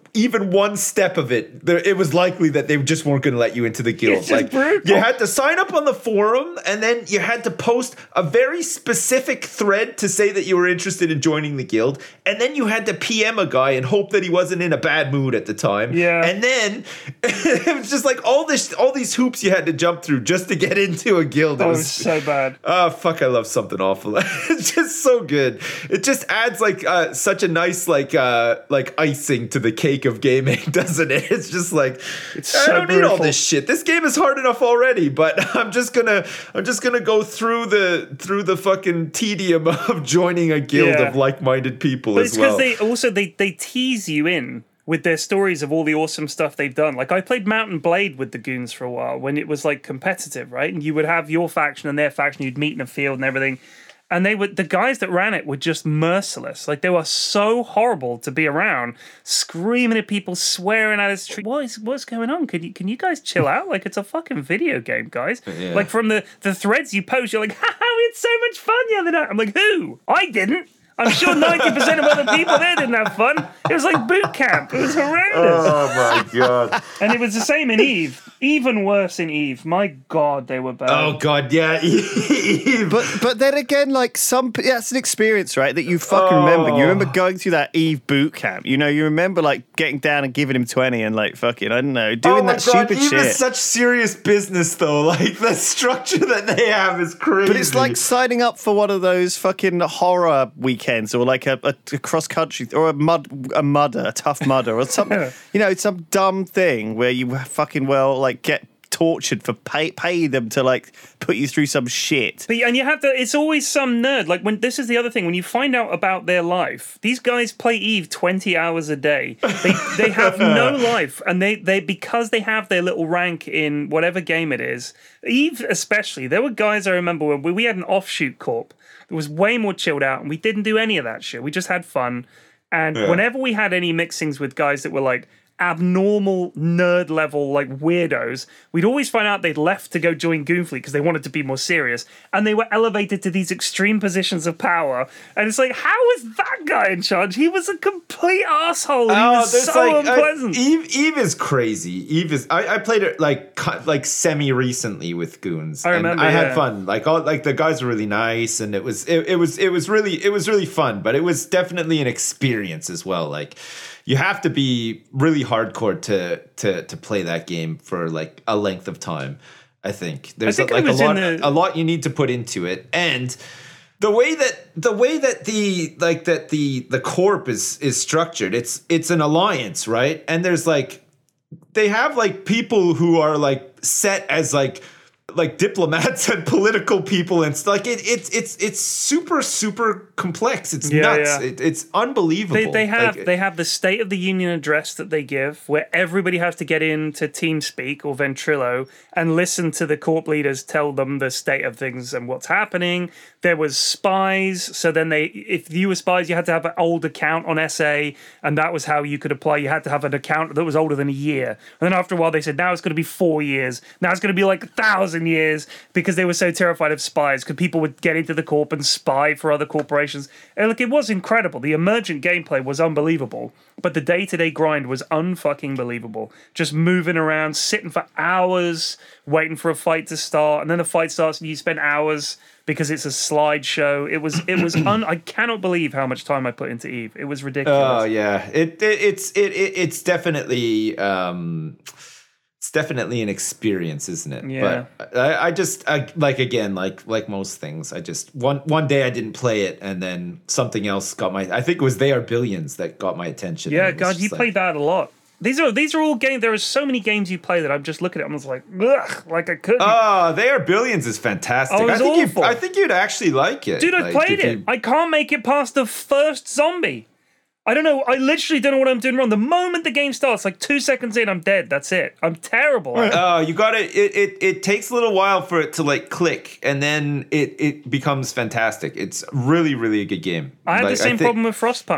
even one step of it, there, it was likely that they just weren't going to let you into the guild. It's just Like brutal. you had to sign up on the forum, and then you had to post a very specific thread to say that you were interested in joining the guild, and then you had to P M a guy and hope that he wasn't in a bad mood at the time. Yeah. And then it was just like all this, all these hoops you had to jump through just to get into a guild. It Oh, it was was so bad. Oh fuck! I love Something Awful. It's just so good. It just adds like uh, such a nice like uh, like icing to the cake of gaming, doesn't it? It's just like It's I so don't need all brutal. this shit. This game is hard enough already, but I'm just gonna I'm just gonna go through the through the fucking tedium of joining a guild Yeah. of like-minded people But as it's because well. they also they they tease you in with their stories of all the awesome stuff they've done. Like I played Mountain Blade with the goons for a while when it was like competitive, right? And you would have your faction and their faction, you'd meet in a field and everything. And they were the guys that ran it were just merciless. Like they were so horrible to be around, screaming at people, swearing at us. What is what's going on? Can you can you guys chill out? Like it's a fucking video game, guys. Yeah. Like from the the threads you post, you're like, "Ha ha, we had so much fun the other night." I'm like, who? I didn't. I'm sure ninety percent of other people there didn't have fun. It was like boot camp. It was horrendous. Oh my god! And it was the same in Eve. Even worse in Eve. My God, they were bad. Oh god, yeah. Eve. But but then again, like some that's an experience, right? That you fucking remember. You remember going through that Eve boot camp. You know, you remember like getting down and giving him twenty and like fucking, I don't know, doing oh my that god, stupid Eve shit. is such serious business though. Like the structure that they have is crazy. But it's like signing up for one of those fucking horror weekends, or like a, a, a cross country, or a mud, a mudder, a tough mudder, or some, you know, some dumb thing where you fucking well like get tortured for pay pay them to like put you through some shit. But, and you have to, it's always some nerd. Like when this is the other thing, when you find out about their life, these guys play Eve twenty hours a day. They they have no life, and they they because they have their little rank in whatever game it is. Eve especially, there were guys I remember when we, we had an offshoot corp that was way more chilled out, and we didn't do any of that shit. We just had fun, and Yeah. whenever we had any mixings with guys that were like abnormal nerd level like weirdos, we'd always find out they'd left to go join Goonfleet because they wanted to be more serious, and they were elevated to these extreme positions of power, and it's like, how was that guy in charge? He was a complete asshole. He was there's so like, uh, unpleasant. Eve, Eve is crazy. Eve is. I, I played it like cu- like semi recently with goons. I remember, And I yeah. had fun. Like all like the guys were really nice, and it was it, it was it was really it was really fun. But it was definitely an experience as well. Like you have to be really hardcore to to to play that game for like a length of time. I think there's think I like a was in lot the- a lot you need to put into it, and the way that the way that the like that the the corp is is structured, it's it's an alliance, right? And there's like they have like people who are like set as like like diplomats and political people and stuff. Like it, it's it's it's super super complex. It's Yeah, nuts. yeah. It, it's unbelievable. They, they have Like, they have the State of the Union address that they give, where everybody has to get into TeamSpeak or Ventrilo and listen to the corp leaders tell them the state of things and what's happening. There was spies, so then they, if you were spies, you had to have an old account on S A, and that was how you could apply. You had to have an account that was older than a year, and then after a while, they said now it's going to be four years. Now it's going to be like a thousand years because they were so terrified of spies. Because people would get into the corp and spy for other corporations. And look, it was incredible. The emergent gameplay was unbelievable, but the day-to-day grind was unfucking believable. Just moving around, sitting for hours, waiting for a fight to start, and then the fight starts, and you spend hours because it's a slideshow. It was, it was. un- I cannot believe how much time I put into Eve. It was ridiculous. Oh yeah, it, it it's it, it it's definitely um, it's definitely an experience, isn't it? Yeah. But I, I just I, like again like like most things, I just one one day I didn't play it, and then something else got my. I think it was They Are Billions that got my attention. Yeah, It was God, just you like- played that a lot. These are these are all games. There are so many games you play that I'm just looking at them. I was like, ugh, like I couldn't. Oh, They Are Billions is fantastic. Oh, it was I think awful. you I think you'd actually like it, Dude, I Like, played if it. you- I can't make it past the first zombie. I don't know. I literally don't know what I'm doing wrong. The moment the game starts, like two seconds in, I'm dead. That's it. I'm terrible. at it. Oh, you got it. It it it takes a little while for it to like click, and then it it becomes fantastic. It's really really a good game. I had Like, the same think- problem with Frostpunk.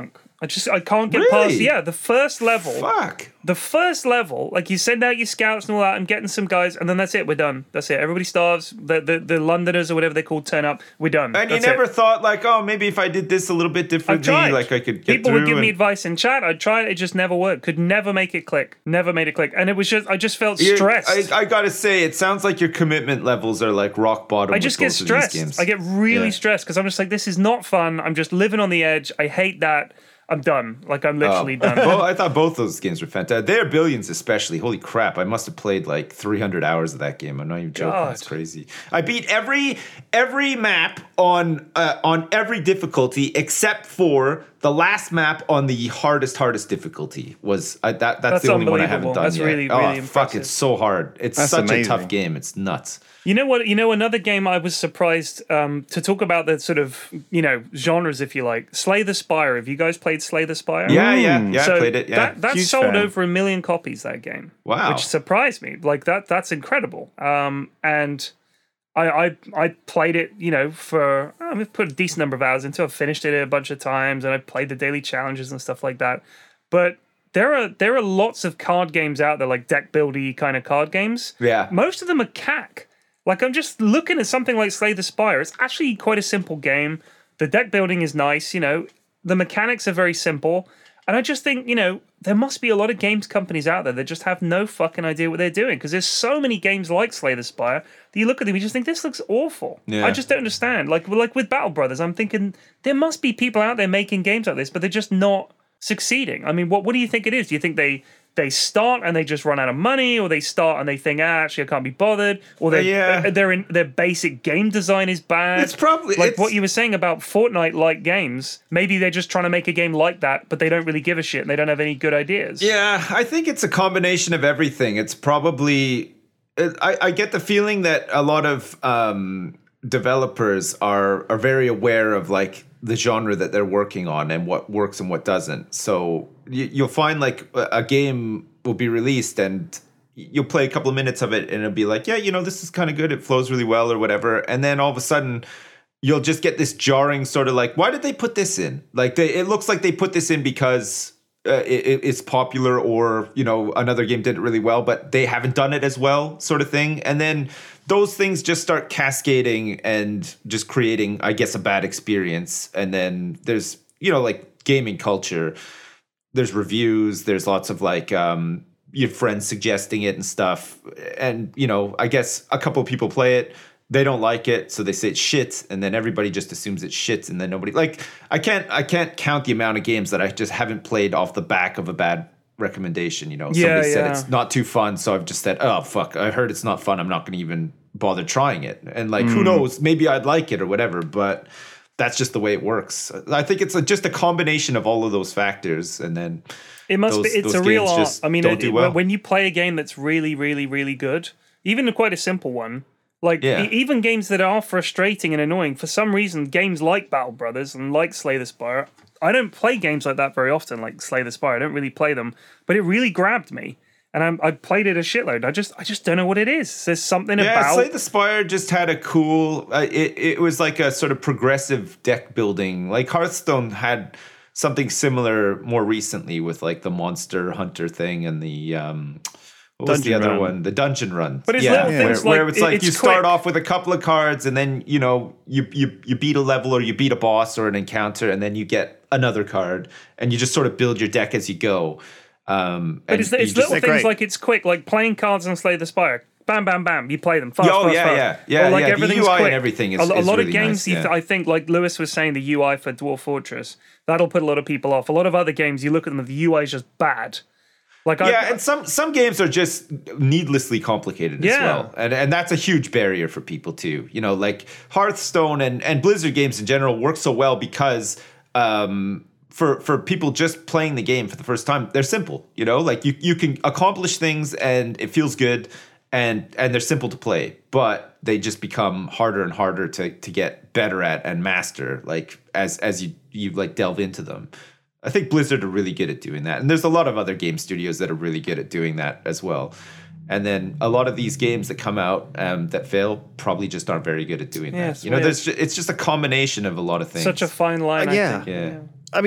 I just I can't get Really? past. Yeah, the first level. Fuck. The first level, like you send out your scouts and all that, and getting some guys, and then that's it. We're done. That's it. Everybody starves. The the, the Londoners or whatever they're called turn up. We're done. And that's you never it. thought like, oh, maybe if I did this a little bit I've differently, tried. like I could get People through. would give me and- advice in chat. I'd try it. It just never worked. Could never make it click. Never made it click. And it was just, I just felt You- stressed. I, I gotta say, it sounds like your commitment levels are like rock bottom. I with just get both of these stressed. games. I get really Yeah. stressed because I'm just like, this is not fun. I'm just living on the edge. I hate that. I'm done. Like I'm literally Oh. done. Well, I thought both those games were fantastic. They're Billions, especially. Holy crap! I must have played like three hundred hours of that game. I'm not even joking. God. It's crazy. I beat every every map on uh, on every difficulty except for the last map on the hardest hardest difficulty. Was uh, that? That's, That's the only one I haven't unbelievable. done That's yet. really, oh, really fuck! impressive. It's so hard. It's That's such amazing. a tough game. It's nuts. You know what? You know another game I was surprised um, to talk about the sort of you know genres, if you like. Slay the Spire. Have you guys played Slay the Spire? Yeah, yeah, yeah. So I played it. Yeah. that that Huge sold fan. over a million copies. That game. Wow. Which surprised me. Like that. That's incredible. Um, and I, I I played it. You know, for I've put a decent number of hours into. it. I've finished it a bunch of times, and I played the daily challenges and stuff like that. But there are there are lots of card games out there, like deck buildy kind of card games. Yeah. Most of them are cack. Like, I'm just looking at something like Slay the Spire. It's actually quite a simple game. The deck building is nice, you know. The mechanics are very simple. And I just think, you know, there must be a lot of games companies out there that just have no fucking idea what they're doing. Because there's so many games like Slay the Spire that you look at them, you just think, this looks awful. Yeah. I just don't understand. Like, like with Battle Brothers, I'm thinking, there must be people out there making games like this, but they're just not succeeding. I mean, what what do you think it is? Do you think they... They start and they just run out of money, or they start and they think, ah, actually, I can't be bothered, or they Yeah. they're in their basic game design is bad. It's probably- like it's- what you were saying about Fortnite-like games. Maybe they're just trying to make a game like that, but they don't really give a shit and they don't have any good ideas. Yeah, I think it's a combination of everything. It's probably, I, I get the feeling that a lot of um, developers are are very aware of like the genre that they're working on and what works and what doesn't. So you, you'll find like a a game will be released and you'll play a couple of minutes of it and it'll be like, yeah, you know, this is kind of good. It flows really well or whatever. And then all of a sudden you'll just get this jarring sort of like, why did they put this in? Like they, it looks like they put this in because uh, it, it's popular or, you know, another game did it really well, but they haven't done it as well sort of thing. And then those things just start cascading and just creating, I guess, a bad experience. And then there's, you know, like gaming culture, there's reviews, there's lots of like um, your friends suggesting it and stuff. And, you know, I guess a couple of people play it. They don't like it, so they say it's shit, and then everybody just assumes it's shit, and then nobody like I can't I can't count the amount of games that I just haven't played off the back of a bad recommendation. You know, Yeah, somebody said yeah. it's not too fun, so I've just said, oh fuck, I heard it's not fun. I'm not going to even bother trying it, and like who knows, maybe I'd like it or whatever, but that's just the way it works. I think it's a, just a combination of all of those factors, and then It must those- be. It's those a real games art. just I mean, don't it, do it- well. when you play a game that's really, really, really good, even quite a simple one, like Yeah. e- even games that are frustrating and annoying, for some reason, games like Battle Brothers and like Slay the Spire, I don't play games like that very often, like Slay the Spire. I don't really play them, but it really grabbed me, and I'm, I played it a shitload. I just, I just don't know what it is. There's something Yeah, about. Slay the Spire just had a cool. Uh, it it was like a sort of progressive deck building. Like Hearthstone had something similar more recently with like the Monster Hunter thing and the um. What was the Dungeon other Run. one? The Dungeon Run. But it's yeah, little where, things where like- it's like it's you start quick. off with a couple of cards, and then you know you you you beat a level or you beat a boss or an encounter, and then you get another card, and you just sort of build your deck as you go. Um, but and it's, you it's just- little They're things great. like it's quick, like playing cards on Slay the Spire. Bam, bam, bam. You play them fast, Oh, fast, yeah, fast. yeah. Yeah, Or like yeah, the everything's U I and quick. everything is- a, a is lot really of games. nice, you yeah. th- I think, like Lewis was saying, the U I for Dwarf Fortress that'll put a lot of people off. A lot of other games, you look at them, the U I is just bad. Like, I, Yeah, and some some games are just needlessly complicated Yeah. as well, and and that's a huge barrier for people too. You know, like Hearthstone and and Blizzard games in general work so well because um, for for people just playing the game for the first time, they're simple. You know, like you you can accomplish things and it feels good, and and they're simple to play, but they just become harder and harder to to get better at and master. Like as as you you like delve into them. I think Blizzard are really good at doing that. And there's a lot of other game studios that are really good at doing that as well. And then a lot of these games that come out um, that fail probably just aren't very good at doing Yeah, that. it's You know, weird. there's ju- it's just a combination of a lot of things. such a fine line. Uh, yeah. I think. yeah. I mean,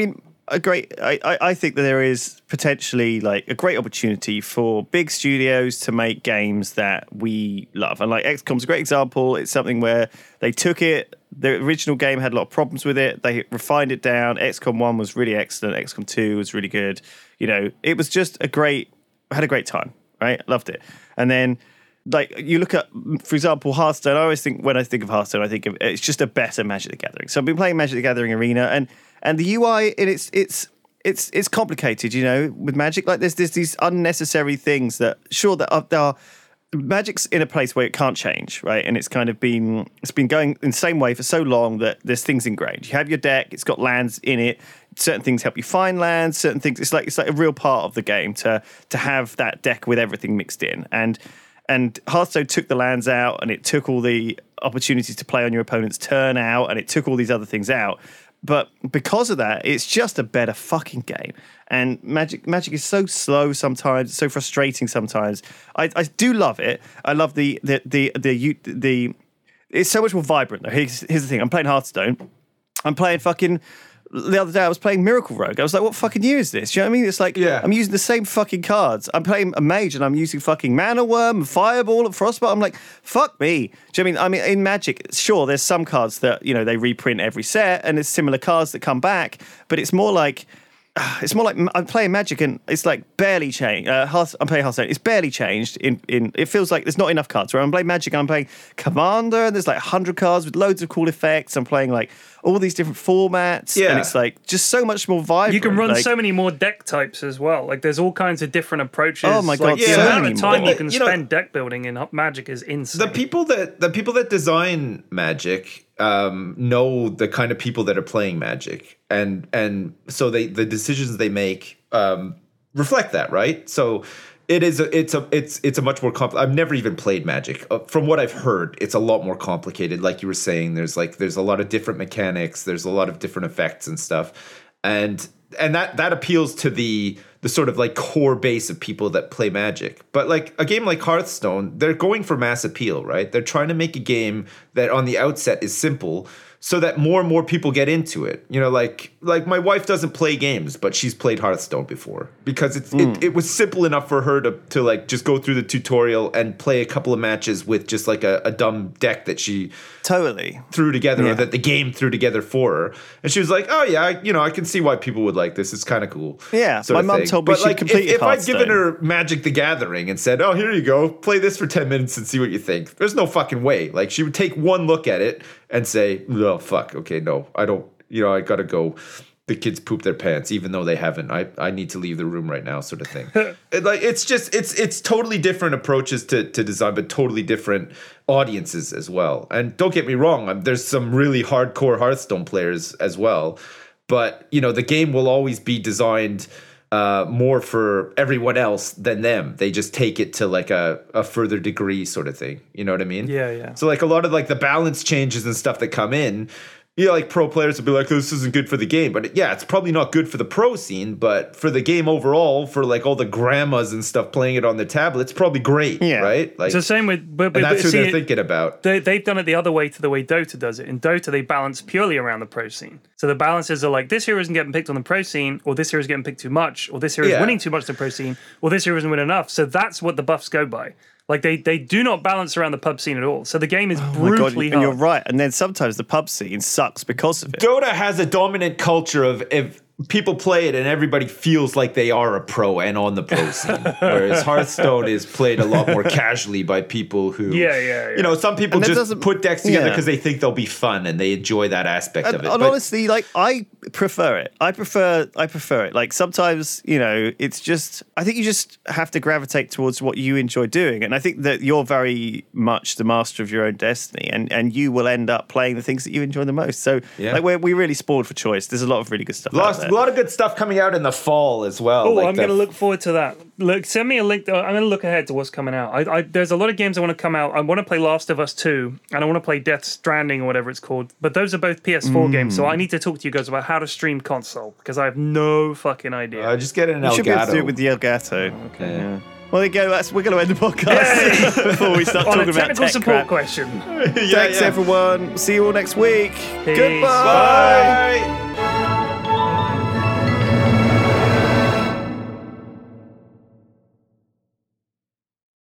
a great. I, I I think that there is potentially like a great opportunity for big studios to make games that we love, and like X COM's a great example. It's something where they took it. The original game had a lot of problems with it. They refined it down. X COM one was really excellent. X COM two was really good. You know, it was just a great. I had a great time. Right, loved it. And then, like you look at, for example, Hearthstone. I always think when I think of Hearthstone, I think of it's just a better Magic the Gathering. So I've been playing Magic the Gathering Arena, and and the U I in it's it's it's it's complicated. You know, with Magic, like there's there's these unnecessary things that sure that are, there are. Magic's in a place where it can't change, right? And it's kind of been it's been going in the same way for so long that there's things ingrained. You have your deck; it's got lands in it. Certain things help you find lands. Certain things it's like it's like a real part of the game to to have that deck with everything mixed in. And and Hearthstone took the lands out, and it took all the opportunities to play on your opponent's turn out, and it took all these other things out. But because of that, it's just a better fucking game. And Magic Magic is so slow sometimes, so frustrating sometimes. I, I do love it. I love the the the the the. It's so much more vibrant though. Here's, here's the thing. I'm playing Hearthstone. I'm playing fucking. The other day I was playing Miracle Rogue. I was like, what fucking year is this? Do you know what I mean? It's like, yeah. I'm using the same fucking cards. I'm playing a mage and I'm using fucking Mana Worm, Fireball, and Frostbite. I'm like, fuck me. Do you know what I mean? I mean, in Magic, sure, there's some cards that, you know, they reprint every set and there's similar cards that come back, but it's more like, it's more like I'm playing Magic and it's like barely changed. Uh, Hearth, I'm playing Hearthstone. It's barely changed. In in it feels like there's not enough cards. Where I'm playing Magic, I'm playing Commander, and there's like one hundred cards with loads of cool effects. I'm playing like all these different formats, yeah. and it's like just so much more vibrant. You can run like, so many more deck types as well. Like there's all kinds of different approaches. Oh my God, Like, yeah. the so amount many of time more. you can You know, spend deck building in Magic is insane. The people that the people that design Magic um, know the kind of people that are playing Magic, and and so they the decisions they make um, reflect that, right? So it is a, it's a it's it's a much more compl- I've never even played Magic. Uh, from what I've heard, it's a lot more complicated. Like you were saying, there's like there's a lot of different mechanics, there's a lot of different effects and stuff, and and that that appeals to the the sort of like core base of people that play Magic. But like a game like Hearthstone, they're going for mass appeal, right? They're trying to make a game that on the outset is simple so that more and more people get into it. You know, like like my wife doesn't play games, but she's played Hearthstone before because it's mm. it, it was simple enough for her to to like just go through the tutorial and play a couple of matches with just like a, a dumb deck that she totally threw together yeah. or that the game threw together for her. And she was like, oh yeah, I, you know, I can see why people would like this. It's kind of cool. Yeah, my mum told me but she like, completed if, if I'd Hearthstone. given her Magic the Gathering and said, oh, here you go, play this for ten minutes and see what you think. There's no fucking way. Like she would take one look at it and say, oh, fuck, okay, no, I don't, you know, I gotta go. The kids poop their pants, even though they haven't. I, I need to leave the room right now, sort of thing. it, like it's just it's it's totally different approaches to, to design, but totally different audiences as well. And don't get me wrong, I'm, there's some really hardcore Hearthstone players as well. But you know, the game will always be designed uh, more for everyone else than them. They just take it to like a, a further degree, sort of thing. You know what I mean? Yeah, yeah. So like a lot of like the balance changes and stuff that come in. Yeah, like pro players will be like, this isn't good for the game. But yeah, it's probably not good for the pro scene, but for the game overall, for like all the grandmas and stuff playing it on the tablet, it's probably great, yeah. right? Like, it's the same with... But, but, and that's but who see, they're thinking about. They, they've done it the other way to the way Dota does it. In Dota, they balance purely around the pro scene. So the balances are like, this hero isn't getting picked on the pro scene, or this hero is getting picked too much, or this hero is Yeah. winning too much to the pro scene, or this hero isn't winning enough. So that's what the buffs go by. Like, they, they do not balance around the pub scene at all. So the game is Oh my God, brutally and hard. you're right. And then sometimes the pub scene sucks because of it. Dota has a dominant culture of if people play it and everybody feels like they are a pro and on the pro scene. Whereas Hearthstone is played a lot more casually by people who, Yeah, yeah, yeah. you know, some people And that just doesn't- put decks together yeah. because they think they'll be fun and they enjoy that aspect And, of it. and But- honestly, like I prefer it. I prefer. I prefer it. Like sometimes, you know, it's just. I think you just have to gravitate towards what you enjoy doing, and I think that you're very much the master of your own destiny, and, and you will end up playing the things that you enjoy the most. So, Yeah. like, we're we really spoiled for choice. There's a lot of really good stuff. out Lots, there. a lot of good stuff coming out in the fall as well. Oh, like I'm the- going to look forward to that. Look, send me a link. I'm going to look ahead to what's coming out. I, I, there's a lot of games I want to come out. I want to play Last of Us two, and I want to play Death Stranding or whatever it's called. But those are both P S four games, so I need to talk to you guys about how to stream console because I have no fucking idea. Uh, just get an You should be able to do it Elgato. with the Elgato. Okay. Yeah. Well, there you go. That's, we're going to end the podcast before we start On talking a about technical tech support crap. question. Yeah, Thanks, yeah. everyone. See you all next week. Peace. Goodbye. Bye.